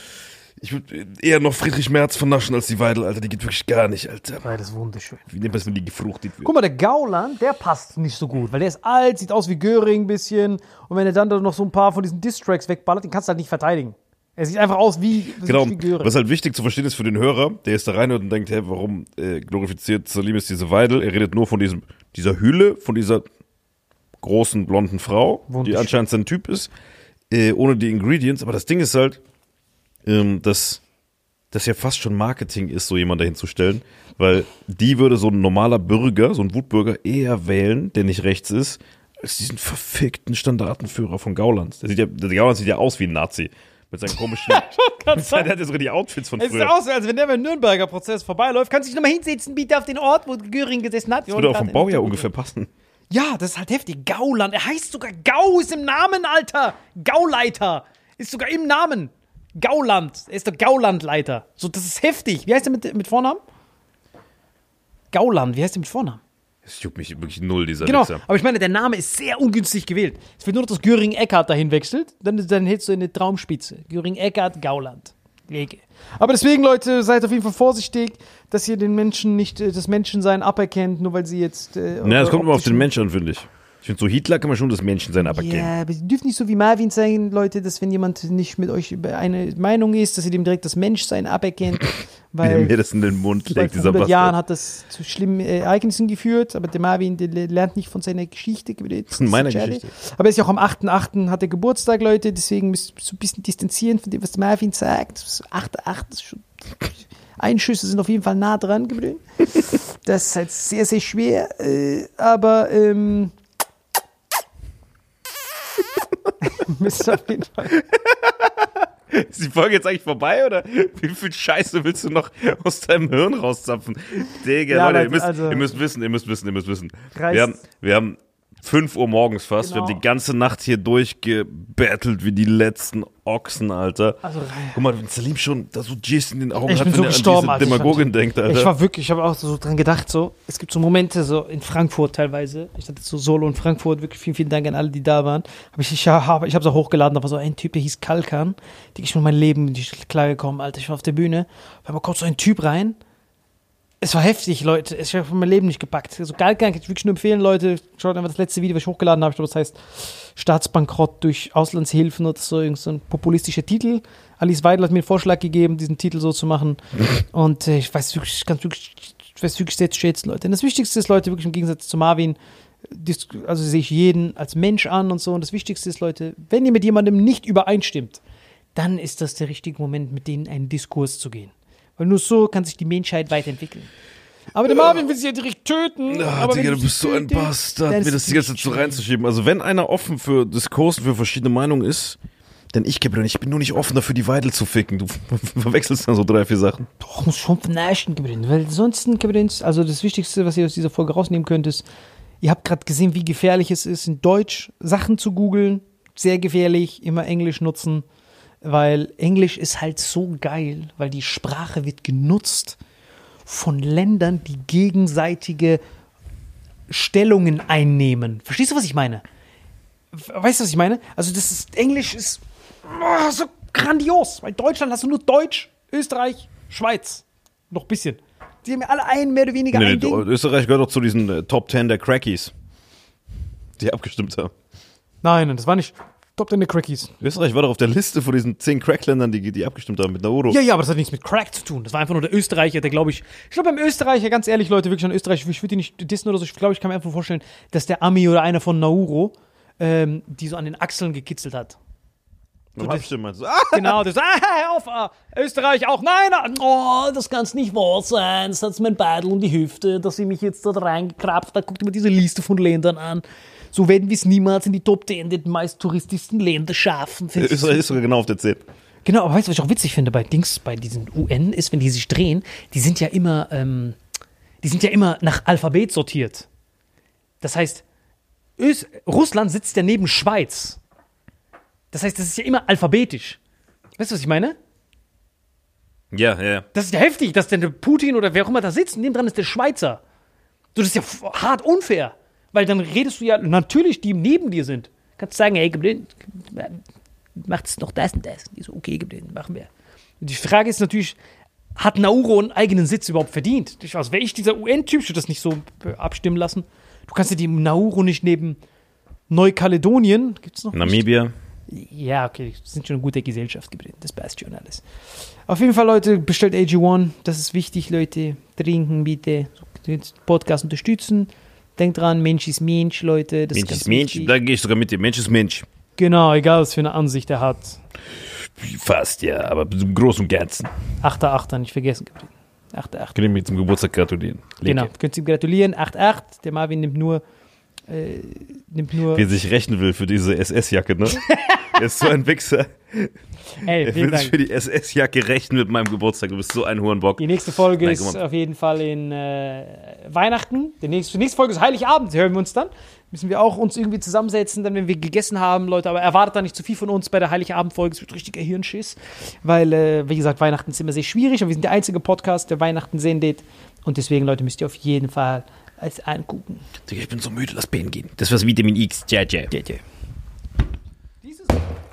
eher noch Friedrich Merz vernaschen als die Weidel, Alter. Die geht wirklich gar nicht, Alter. Weil das ist wunderschön. Wie nennt man das, wenn die gefruchtet wird? Guck mal, der Gauland, der passt nicht so gut, weil der ist alt, sieht aus wie Göring ein bisschen. Und wenn er dann noch so ein paar von diesen Diss-Tracks wegballert, den kannst du halt nicht verteidigen. Er sieht einfach aus wie Genau, Göring. was halt wichtig zu verstehen ist für den Hörer, der jetzt da reinhört und denkt, hey, warum glorifiziert Salim jetzt diese Weidel? Er redet nur von dieser Hülle, von dieser großen blonden Frau, die Wunderschön. anscheinend sein Typ ist, ohne die Ingredients. Aber das Ding ist halt, dass das ja fast schon Marketing ist, so jemanden dahin zu stellen, weil die würde so ein normaler Bürger, so ein Wutbürger eher wählen, der nicht rechts ist, als diesen verfickten Standartenführer von Gauland. Der Gauland sieht ja aus wie ein Nazi. Mit seinen komischen, der hat ja sogar die Outfits von Es ist früher. aus, als wenn der beim Nürnberger Prozess vorbeiläuft. Kannst du dich nochmal hinsetzen, bitte auf den Ort, wo Göring gesessen hat? Das würde auch vom Baujahr ungefähr passen. Ja, das ist halt heftig. Gauland. Er heißt sogar Gau, ist im Namen, Alter. Gauleiter. Ist sogar im Namen. Gauland. Er ist der Gaulandleiter. So, das ist heftig. Wie heißt er mit Vornamen? Gauland. Wie heißt er mit Vornamen? Das juckt mich wirklich null, dieser Genau. Wichser. Aber ich meine, der Name ist sehr ungünstig gewählt. Es wird nur noch, dass Göring-Eckardt dahin wechselt. Dann hältst du eine Traumspitze. Göring-Eckardt, Gauland. Lege. Aber deswegen, Leute, seid auf jeden Fall vorsichtig, dass ihr den Menschen nicht das Menschensein aberkennt, nur weil sie jetzt. Ja, es kommt immer auf den Menschen an, finde ich. Ich finde, so Hitler kann man schon das Menschensein aberkennen. Ja, aber ihr dürft nicht so wie Marvin sein, Leute, dass wenn jemand nicht mit euch über eine Meinung ist, dass ihr dem direkt das Menschsein aberkennt, Wie er weil mir das in den Mund weil legt, vor dieser 100 Jahren Bastard. hat das zu schlimmen Ereignissen geführt, aber der Marvin, der lernt nicht von seiner Geschichte. Das Von meiner ist schade. Geschichte. Aber er ist ja auch am 8.8. hat er Geburtstag, Leute, deswegen müsst ihr so ein bisschen distanzieren von dem, was der Marvin sagt. 8.8. ist schon... Einschüsse sind auf jeden Fall nah dran geblieben. Das ist halt sehr, sehr schwer, aber müsst auf jeden Fall. Ist die Folge jetzt eigentlich vorbei, oder? Wie viel Scheiße willst du noch aus deinem Hirn rauszapfen? Digga, Ja, Leute, Leute, ihr müsst wissen. Reißt- Wir haben 5 Uhr morgens fast. Wir Genau. haben die ganze Nacht hier durchgebettelt wie die letzten Ochsen, Alter. Also, Guck mal, wenn Salim schon da so G's in den Augen ich hat, bin wenn so er gestorben, an Alter. diese Demagogin denkt, Alter. Ich war wirklich, ich habe auch so dran gedacht, so, es gibt so Momente, so in Frankfurt teilweise, ich hatte so Solo in Frankfurt, wirklich vielen, vielen Dank an alle, die da waren, ich habe es auch hochgeladen, da war so ein Typ, der hieß Kalkan, die ich mit meinem Leben nicht klargekommen, Alter, ich war auf der Bühne, da kommt so ein Typ rein, es war heftig, Leute, ich habe mein Leben nicht gepackt, also Kalkan kann ich wirklich nur empfehlen, Leute, schaut einfach das letzte Video, was ich hochgeladen habe, ich glaube, das heißt Staatsbankrott durch Auslandshilfen oder so, irgend so ein populistischer Titel. Alice Weidel hat mir einen Vorschlag gegeben, diesen Titel so zu machen. Und ich weiß wirklich sehr zu schätzen, Leute. Und das Wichtigste ist, Leute, wirklich im Gegensatz zu Marvin, also sehe ich jeden als Mensch an und so. Und das Wichtigste ist, Leute, wenn ihr mit jemandem nicht übereinstimmt, dann ist das der richtige Moment, mit denen einen Diskurs zu gehen. Weil nur so kann sich die Menschheit weiterentwickeln. Aber der Marvin will sich ja direkt töten. Aber Digga, wenn du bist so ein tötest, Bastard, dann mir das die ganze Zeit so reinzuschieben. Also wenn einer offen für Diskursen, für verschiedene Meinungen ist, dann ich bin nur nicht offen dafür, die Weidel zu ficken. Du verwechselst dann so 3, 4 Sachen. Doch, muss schon vernaschten, Gabriel. Weil sonst, Gabriel, also das Wichtigste, was ihr aus dieser Folge rausnehmen könnt, ist, ihr habt gerade gesehen, wie gefährlich es ist, in Deutsch Sachen zu googeln. Sehr gefährlich, immer Englisch nutzen. Weil Englisch ist halt so geil, weil die Sprache wird genutzt von Ländern, die gegenseitige Stellungen einnehmen. Verstehst du, was ich meine? Weißt du, was ich meine? Also Englisch ist so grandios, weil Deutschland hast du nur Deutsch, Österreich, Schweiz. Noch ein bisschen. Die haben ja alle mehr oder weniger ein Ding. Österreich gehört doch zu diesen Top 10 der Crackies, die abgestimmt haben. Nein, das war nicht Top 10 der Crackies. Österreich war doch auf der Liste von diesen 10 Crackländern, die abgestimmt haben mit Nauru. Ja, aber das hat nichts mit Crack zu tun. Das war einfach nur der Österreicher, der, glaube ich beim Österreicher, ganz ehrlich, Leute, wirklich an Österreich, ich würde die nicht dissen oder so, ich glaube, ich kann mir einfach vorstellen, dass der Ami oder einer von Nauru, die so an den Achseln gekitzelt hat. Beim Abstimmen meinst du? Genau, das hör auf, Österreich auch, nein, das kann's nicht wahr sein, das hat mein Beidel und die Hüfte, dass sie mich jetzt da reingekrapft hat, guckt immer diese Liste von Ländern an. So werden wir es niemals in die Top 10 der meist touristischsten Länder schaffen. Österreich ist sogar genau auf der 10. Genau, aber weißt du, was ich auch witzig finde bei diesen UN ist, wenn die sich drehen, die sind ja immer nach Alphabet sortiert. Das heißt, Russland sitzt ja neben Schweiz. Das heißt, das ist ja immer alphabetisch. Weißt du, was ich meine? Ja. Das ist ja heftig, dass denn der Putin oder wer auch immer da sitzt und nebendran ist der Schweizer. So, das ist ja hart unfair. Weil dann redest du ja natürlich, die neben dir sind. Kannst sagen, hey, Gabriel, macht es noch das und das. Die so, okay, Gabriel, machen wir. Und die Frage ist natürlich, hat Nauru einen eigenen Sitz überhaupt verdient? Also, wäre ich dieser UN-Typ, würde das nicht so abstimmen lassen. Du kannst ja die Nauru nicht neben Neukaledonien, gibt's noch? Namibia. Nicht? Ja, okay, das sind schon eine gute Gesellschaft geblieben. Das passt schon alles. Auf jeden Fall, Leute, bestellt AG1. Das ist wichtig, Leute. Trinken bitte. Den Podcast unterstützen. Denkt dran, Mensch ist Mensch, Leute. Das Mensch ist Mensch. Da gehe ich sogar mit dir. Mensch ist Mensch. Genau, egal, was für eine Ansicht er hat. Fast, ja, aber im Großen und Ganzen. 8.8. nicht vergessen. 8.8. Können wir zum Geburtstag gratulieren. Genau, könnt ihr ihm gratulieren. 8.8. Der Marvin nimmt nur wie er sich rechnen will für diese SS-Jacke, ne? Er ist so ein Wichser. Ey, er will sich für die SS-Jacke rechnen mit meinem Geburtstag. Du bist so ein Hurenbock. Die nächste Folge ist auf jeden Fall in Weihnachten. Die nächste Folge ist Heiligabend. Hören wir uns dann. Müssen wir auch uns irgendwie zusammensetzen, dann wenn wir gegessen haben, Leute. Aber erwartet da nicht zu viel von uns bei der Heiligabend-Folge. Es wird richtiger Hirnschiss. Weil, wie gesagt, Weihnachten ist immer sehr schwierig. Und wir sind der einzige Podcast, der Weihnachten sendet. Und deswegen, Leute, müsst ihr auf jeden Fall alles angucken. Digga, ich bin so müde, lass pennen gehen. Das war's Vitamin X. Ciao, ciao. Dieses